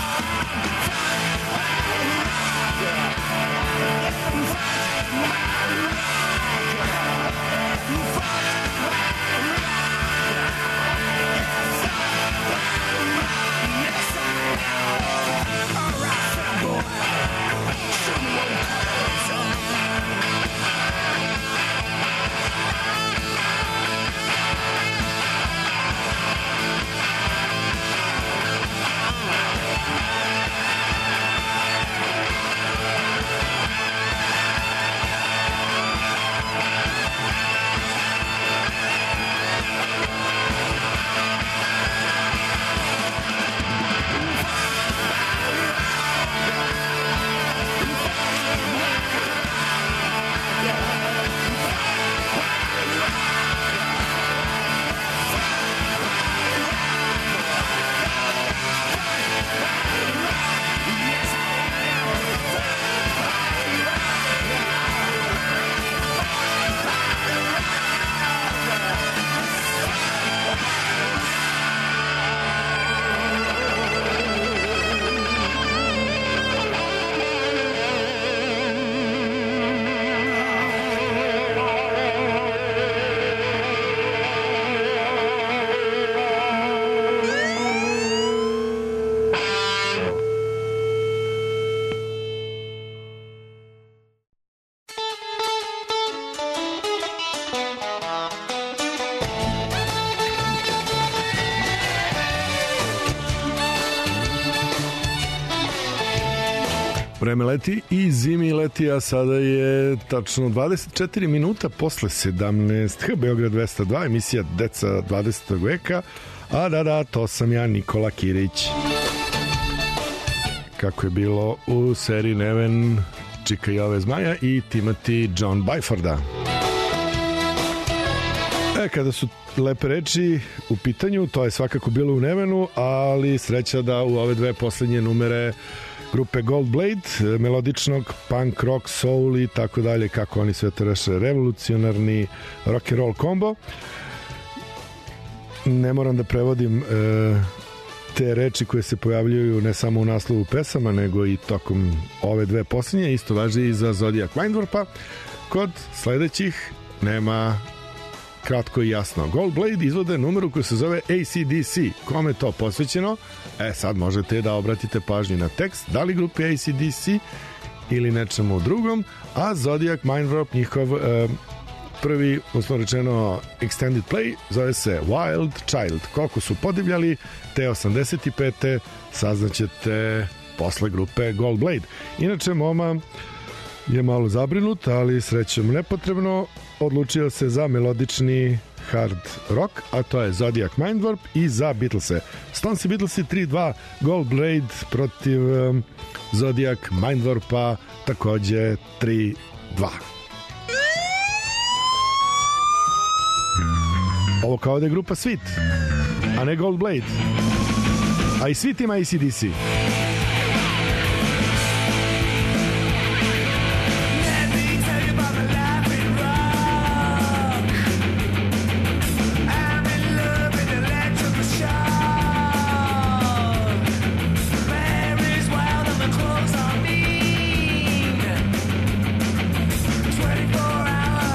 Vreme leti i zimi leti, a sada je tačno 24 minuta posle 17. Beograd 202, emisija Deca 20. veka. A da, to sam ja, Nikola Kirić. Kako je bilo u seriji Neven, Čika Jove Zmaja i Timothy John Byforda. Kada su lepe reči u pitanju, to je svakako bilo u Nevenu, ali sreća da u ove dve poslednje numere grupe Gold Blade, melodičnog punk, rock, soul i tako dalje, kako oni sve to reše, revolucionarni rock and roll kombo. Ne moram da prevodim te reči koje se pojavljuju ne samo u naslovu pesama, nego i tokom ove dve posljednje. Isto važi i za Zodiac Mindwarpa. Kod sledećih nema kratko i jasno. Gold Blade izvode numeru koji se zove AC/DC. Kome je to posvećeno? Sad možete da obratite pažnju na tekst, da li grupi AC/DC ili nečemu drugom, a Zodiac Mindwarp, njihov prvi, uslovno rečeno, extended play, zove se Wild Child. Koliko su podivljali, te 85. saznaćete posle grupe Gold Blade. Inače, Moma je malo zabrinut, ali srećom nepotrebno, odlučio se za melodični hard rock, a to je Zodiac Mindwarp, i za Beatlese. Stones i Beatlesi 3-2, Gold Blade protiv Zodiac Mindwarpa takođe 3-2. Ovo kao da je grupa Sweet, a ne Gold Blade. A i Sweet ima AC/DC. Hours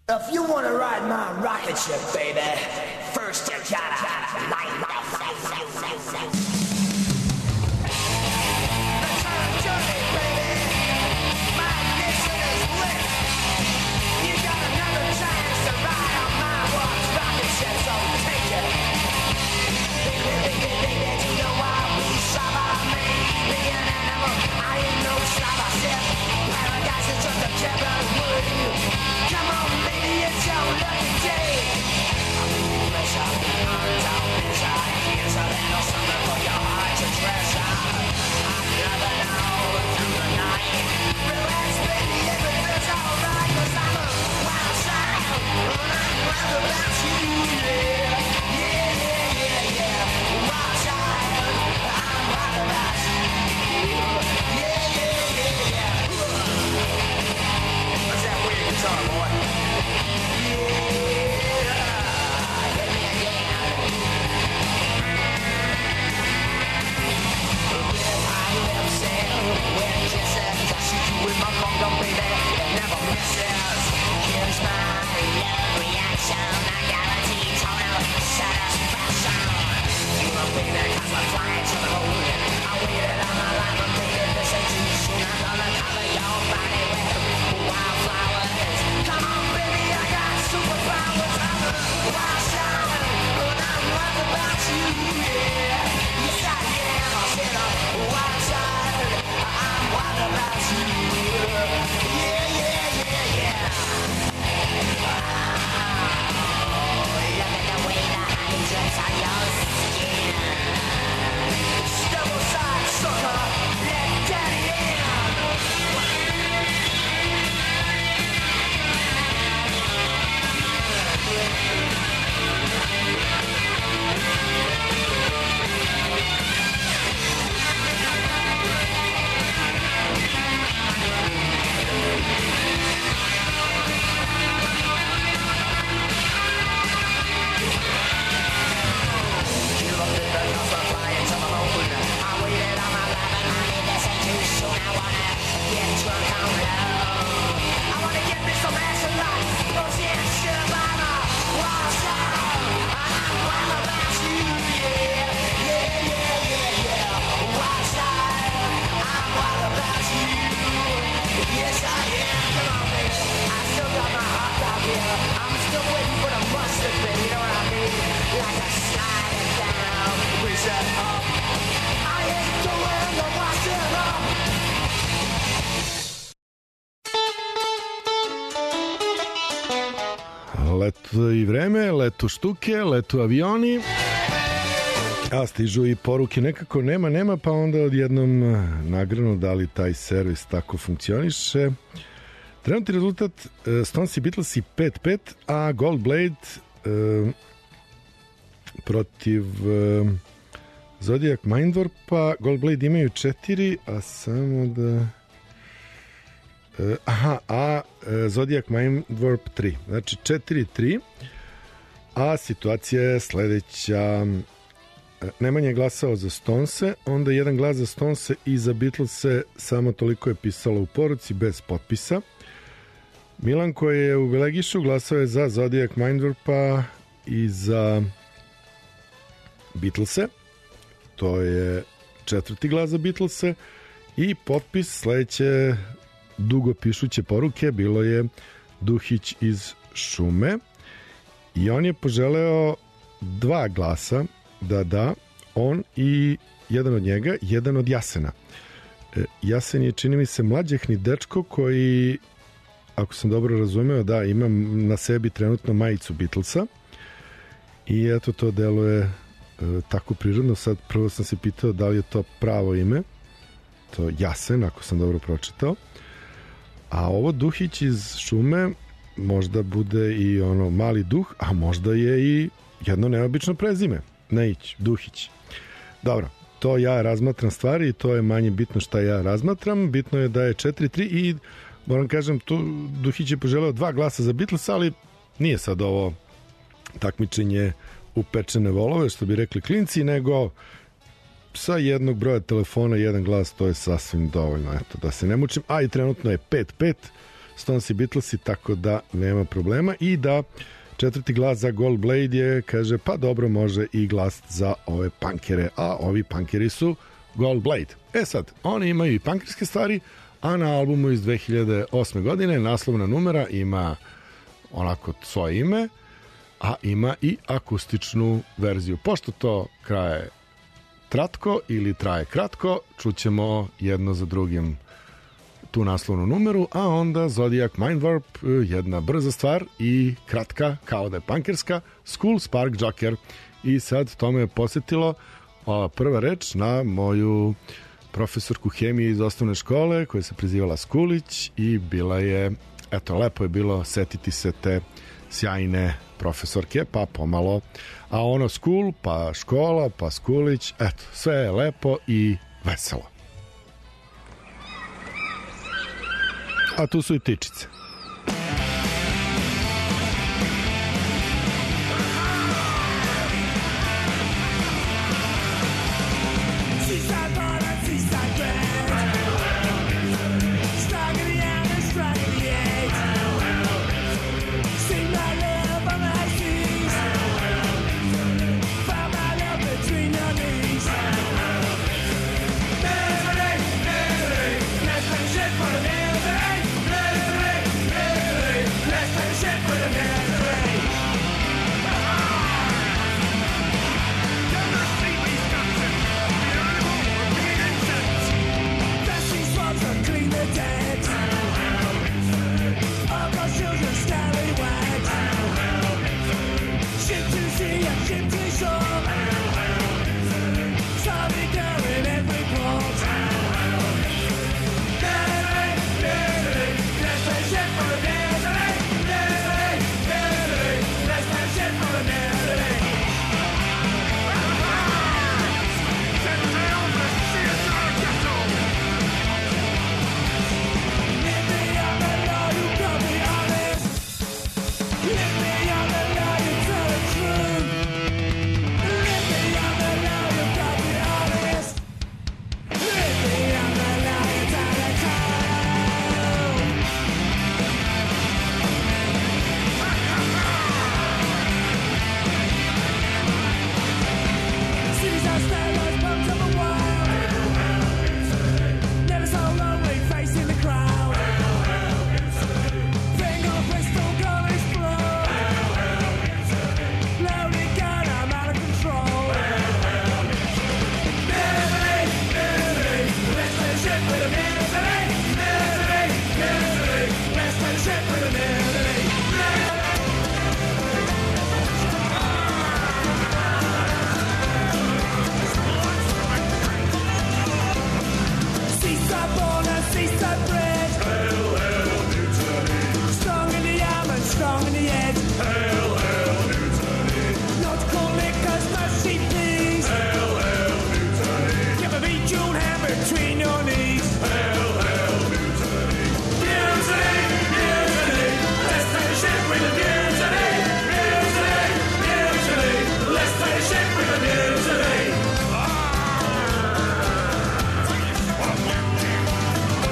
If you want to ride my rocket ship, baby, first you gotta light the Return journey, baby. My mission is lit. You got another chance to ride on my rocket ship, so take it. Baby, baby, baby, do you want to be slobber? Be an animal, I ain't no slobber ship. Paradise is just a cabin with you. Come on, baby, it's your lucky day. I'll be your pressure, arms out, pressure. Here's a little something for your heart to treasure. I'm driving out through the night. Relax, baby, everything's alright. 'Cause I'm a wild child, and I'm wild about you, yeah. Yeah, yeah, yeah, yeah. Wild child, I'm wild about you. Yeah, yeah, yeah, yeah. What's that weird guitar, boy? Leto i vreme, leto štuke, leto avioni, a stižu i poruke nekako nema, pa onda odjednom nagrano da li taj servis tako funkcioniše. Trenutni rezultat Stones i Beatles i 5-5, a Gold Blade protiv Zodiac Mindwarpa. Gold Blade imaju 4, a samo da... Zodiac Mindwarp 3. Znači 4-3, a situacija je sledeća. Nemanja je glasao za Stonese, onda jedan glas za Stonese i za Beatlese, samo toliko je pisalo u poruci, bez potpisa. Milan, koji je u Belegišu, glasao je za Zodiac Mindwarpa i za Beatlese. To je 4. glas za Beatlese. I potpis sledeće dugo pišuće poruke bilo je Duhić iz Šume i on je poželeo 2 glasa da on i jedan od njega, jedan od Jasena. Jasen je, čini mi se, mlađehni dečko koji, ako sam dobro razumeo, da, ima na sebi trenutno majicu Beatlesa i eto, to deluje tako prirodno. Sad prvo sam se pitao da li je to pravo ime, to Jasen, ako sam dobro pročitao. A ovo Duhić iz Šume možda bude i ono mali duh, a možda je i jedno neobično prezime. Neić, Duhić. Dobro, to ja razmatram stvari i to je manje bitno šta ja razmatram. Bitno je da je 4-3 i moram kažem, tu Duhić je poželeo 2 glasa za Beatles, ali nije sad ovo takmičenje u pečene volove, što bi rekli klinci, nego sa jednog broja telefona jedan glas, to je sasvim dovoljno, eto, da se ne mučim. A i trenutno je 5-5, Stones i Beatlesi, tako da nema problema. I da četvrti glas za Gold Blade je, kaže, pa dobro, može i glas za ove punkere, a ovi punkeri su Gold Blade. Sad, oni imaju i punkerske stvari, a na albumu iz 2008. godine naslovna numera ima onako svoje ime, a ima i akustičnu verziju. Pošto to traje kratko, čućemo jedno za drugim tu naslovnu numeru, a onda Zodiac Mindwarp, jedna brza stvar i kratka, kao da je punkerska, School Spark Joker. I sad to me je posjetilo prva reč na moju profesorku hemije iz osnovne škole koja se prezivala Skulić i bila je, eto, lepo je bilo setiti se te sjajne profesorke, pa pomalo, a ono school, pa škola, pa Skulić, eto, sve je lepo i veselo. A tu su i tičice.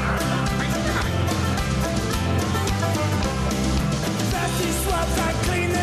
Clean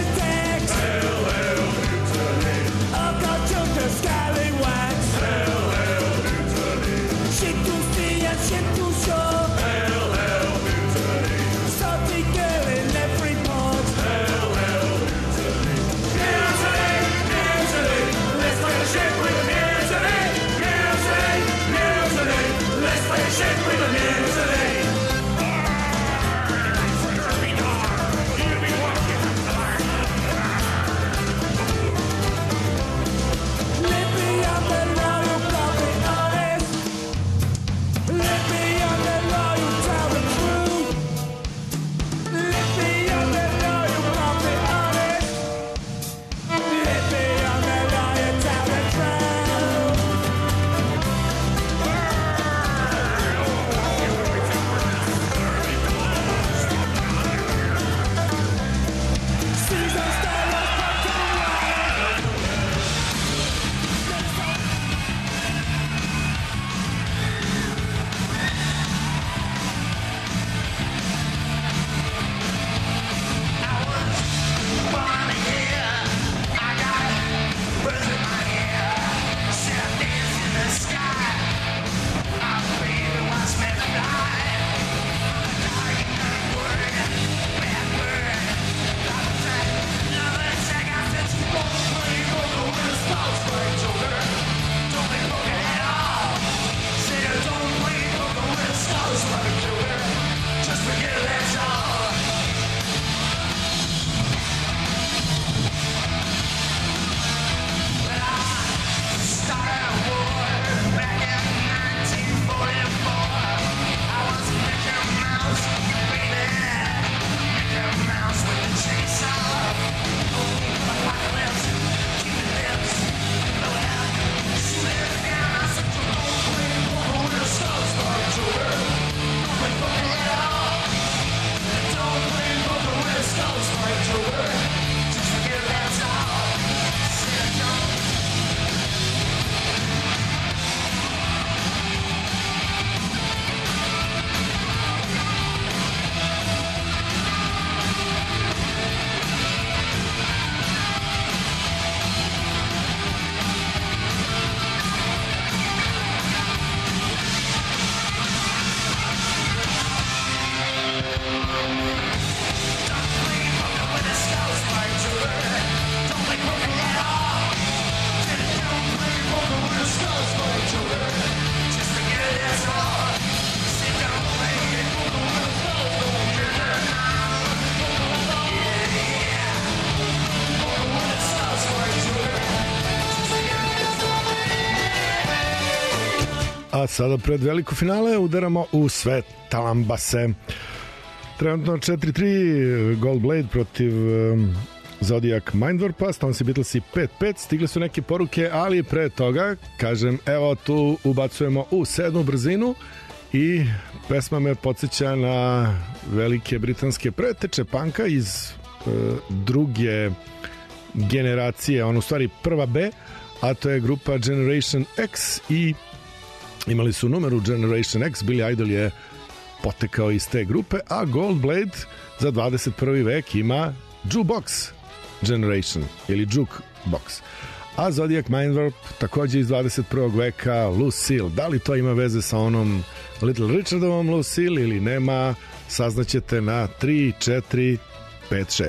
A sada pred veliko finale udaramo u sve talambase. Trenutno 4-3 Gold Blade protiv Zodiac Mindwarpa, Stonesi Beatlesi 5-5. Stigle su neke poruke, ali pre toga kažem, evo tu ubacujemo u 7. brzinu i pesma me podsjeća na velike britanske preteče panka iz druge generacije, u stvari prva B, a to je grupa Generation X i imali su numeru Generation X, Billy Idol je potekao iz te grupe, a Gold Blade za 21. vek ima Jukebox Generation ili Jukebox. A Zodiac Mindwarp takođe iz 21. veka Lucille. Da li to ima veze sa onom Little Richardovom Lucille ili nema, saznaćete na 3, 4, 5,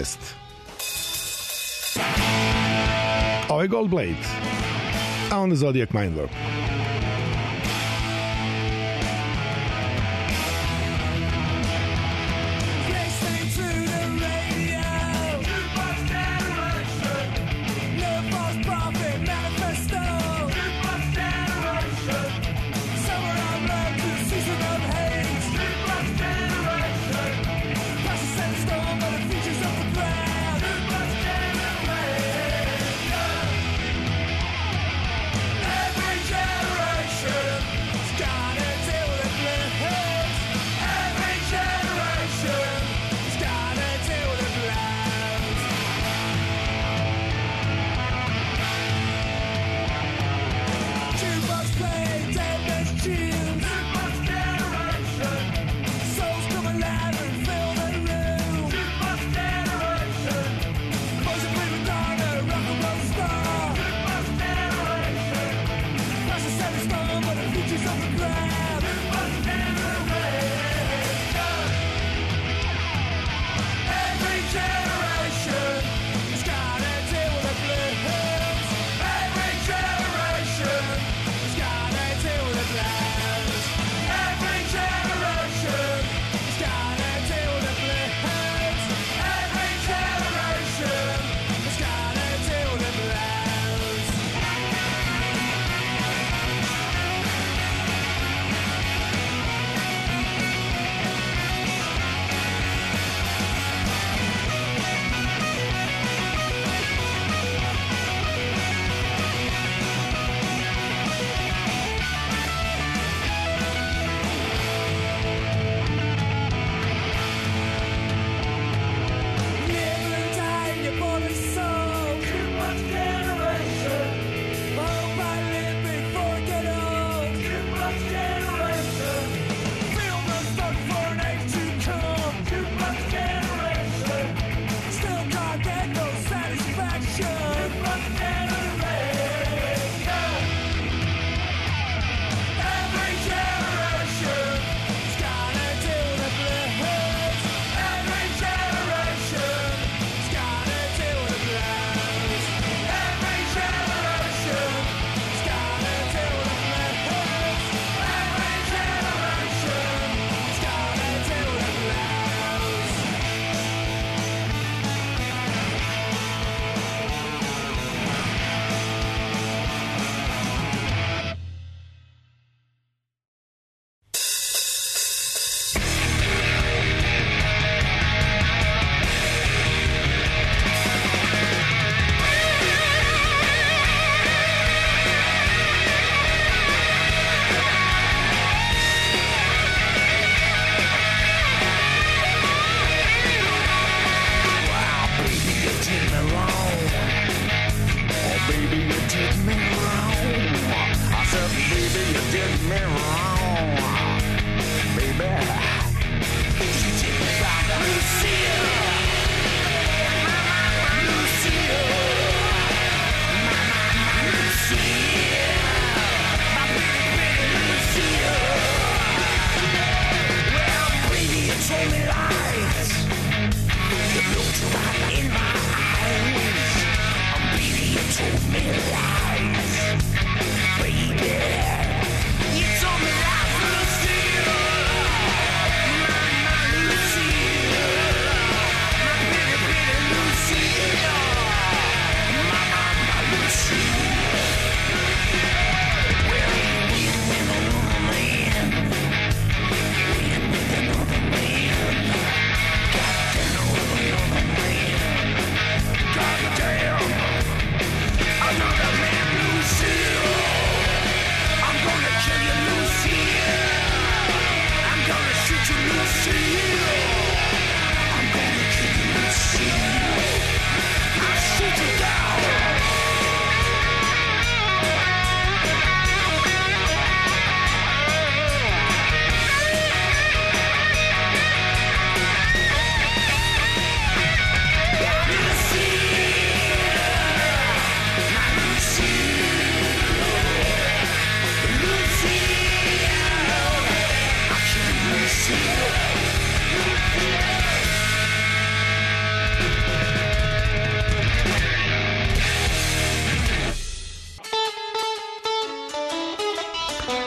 6. Ovo je Gold Blade, a onda Zodiac Mindwarp.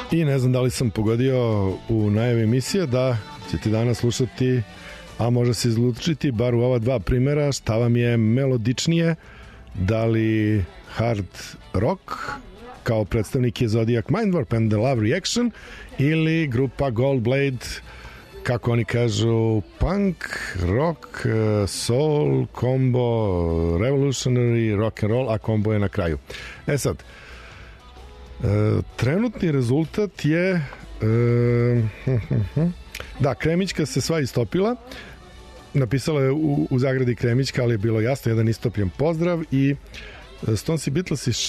I ne znam da li sam pogodio u najavi emisije da ćete danas slušati, a može se izlučiti bar u ova dva primera šta vam je melodičnije, da li hard rock kao predstavnik je Zodiac Mindwarp and the Love Reaction ili grupa Goldblade, kako oni kažu, punk, rock, soul, combo, revolutionary, rock and roll, a combo je na kraju. E sad, trenutni rezultat je da, Kremićka se sva istopila, napisala je u zagradi Kremićka, ali je bilo jasno jedan istopljen pozdrav. I Stones i Beatles i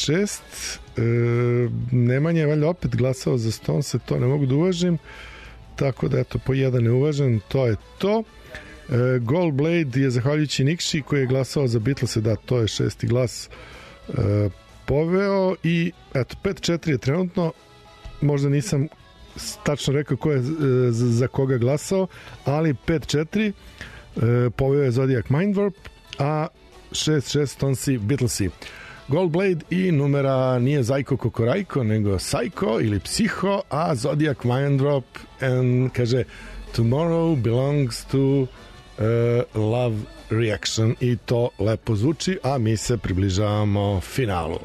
6-6. Nemanja je valjda opet glasao za Stones, to ne mogu da uvažim, tako da eto, po jedan ne uvažem, to je to. Goldblade je zahvaljujući Nikši koji je glasao za Beatles, da, to je šesti glas poveo. I eto, 5-4 je trenutno, možda nisam tačno rekao ko je za koga glasao, ali 5-4 poveo je Zodiac Mindwarp, a 6-6 Stonesi Beatlesi. Goldblade i numera nije Zajko Kokorajko, nego Psycho ili Psiho, a Zodiac Mindwarp and kaže Tomorrow belongs to Love Reaction, i to lepo zvuči, a mi se približavamo finalu.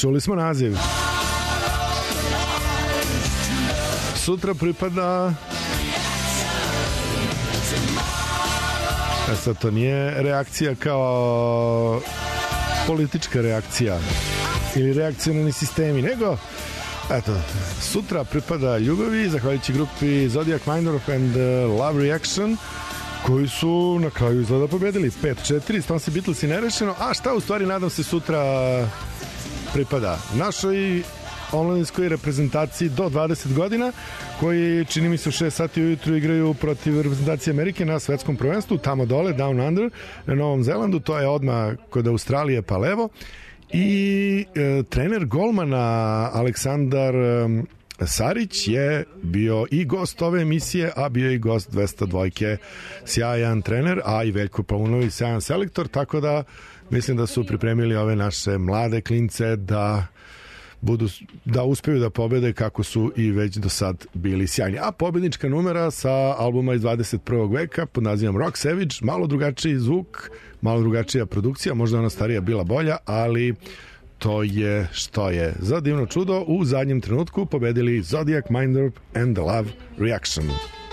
Čuli smo naziv. Sutra pripada... Sad to nije reakcija kao politička reakcija ili reakcionalni sistemi, nego eto, sutra pripada ljubavi, zahvaljujući grupi Zodiac Mindwarp and Love Reaction, koji su na kraju izgleda pobedili 5-4, Stones i Beatles i nerešeno. A šta u stvari, nadam se, sutra pripada našoj omladinskoj reprezentaciji do 20 godina, koji, čini mi se, u 6 sati ujutru igraju protiv reprezentacije Amerike na svetskom prvenstvu, tamo dole, Down Under, na Novom Zelandu. To je odmah kod Australije pa levo. I trener golmana Aleksandar Sarić je bio i gost ove emisije, a bio i gost 202. Sjajan trener, a i Veljko Paunović sjajan selektor, tako da mislim da su pripremili ove naše mlade klince da uspeju da pobede kako su i već do sad bili sjajni. A pobednička numera sa albuma iz 21. veka pod nazivom Rock Savage, malo drugačiji zvuk, malo drugačija produkcija, možda ona starija bila bolja, ali to je što je. Za divno čudo u zadnjem trenutku pobedili Zodiac Mindwarp and the Love Reaction.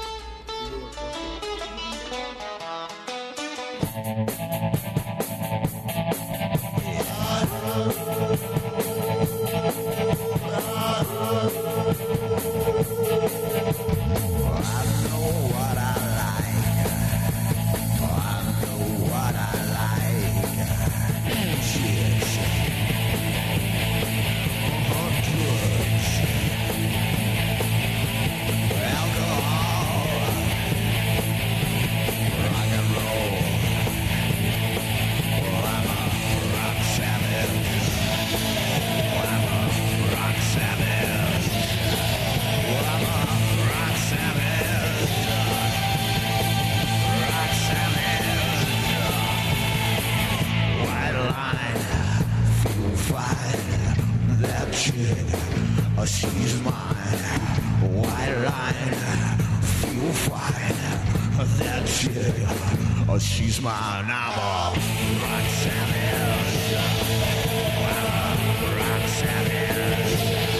She's mine, white line, feel fine. That chick, she's mine. I'm a rock savage. I'm a rock savage.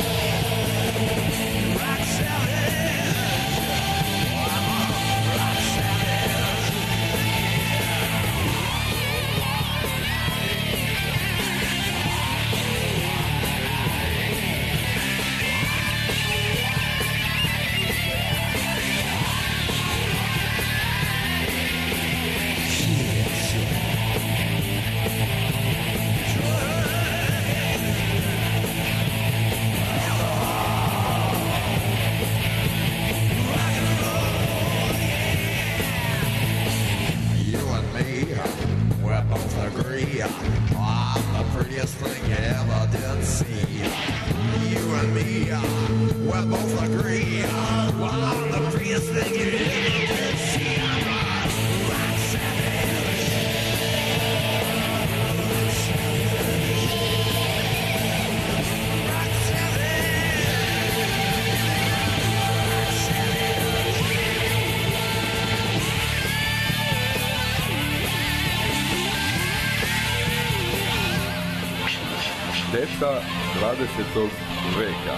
Rock savage. I'm a rock savage. Šteta 20. veka.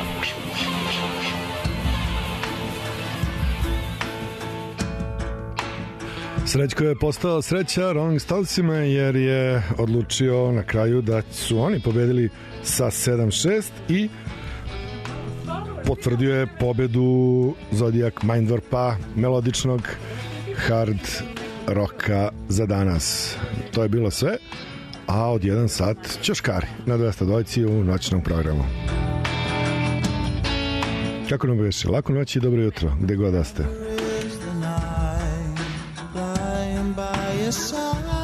Srećko je postala sreća Rolling Stonesima jer je odlučio na kraju da su oni pobedili sa 7-6 i potvrdio je pobedu Zodiac Mindwarpa, melodičnog hard roka za danas. To je bilo sve, a od 1 sat Ćoškari na 202 u noćnom programu. Kako nam beše? Laku noć i dobro jutro, gde god da ste. By your side.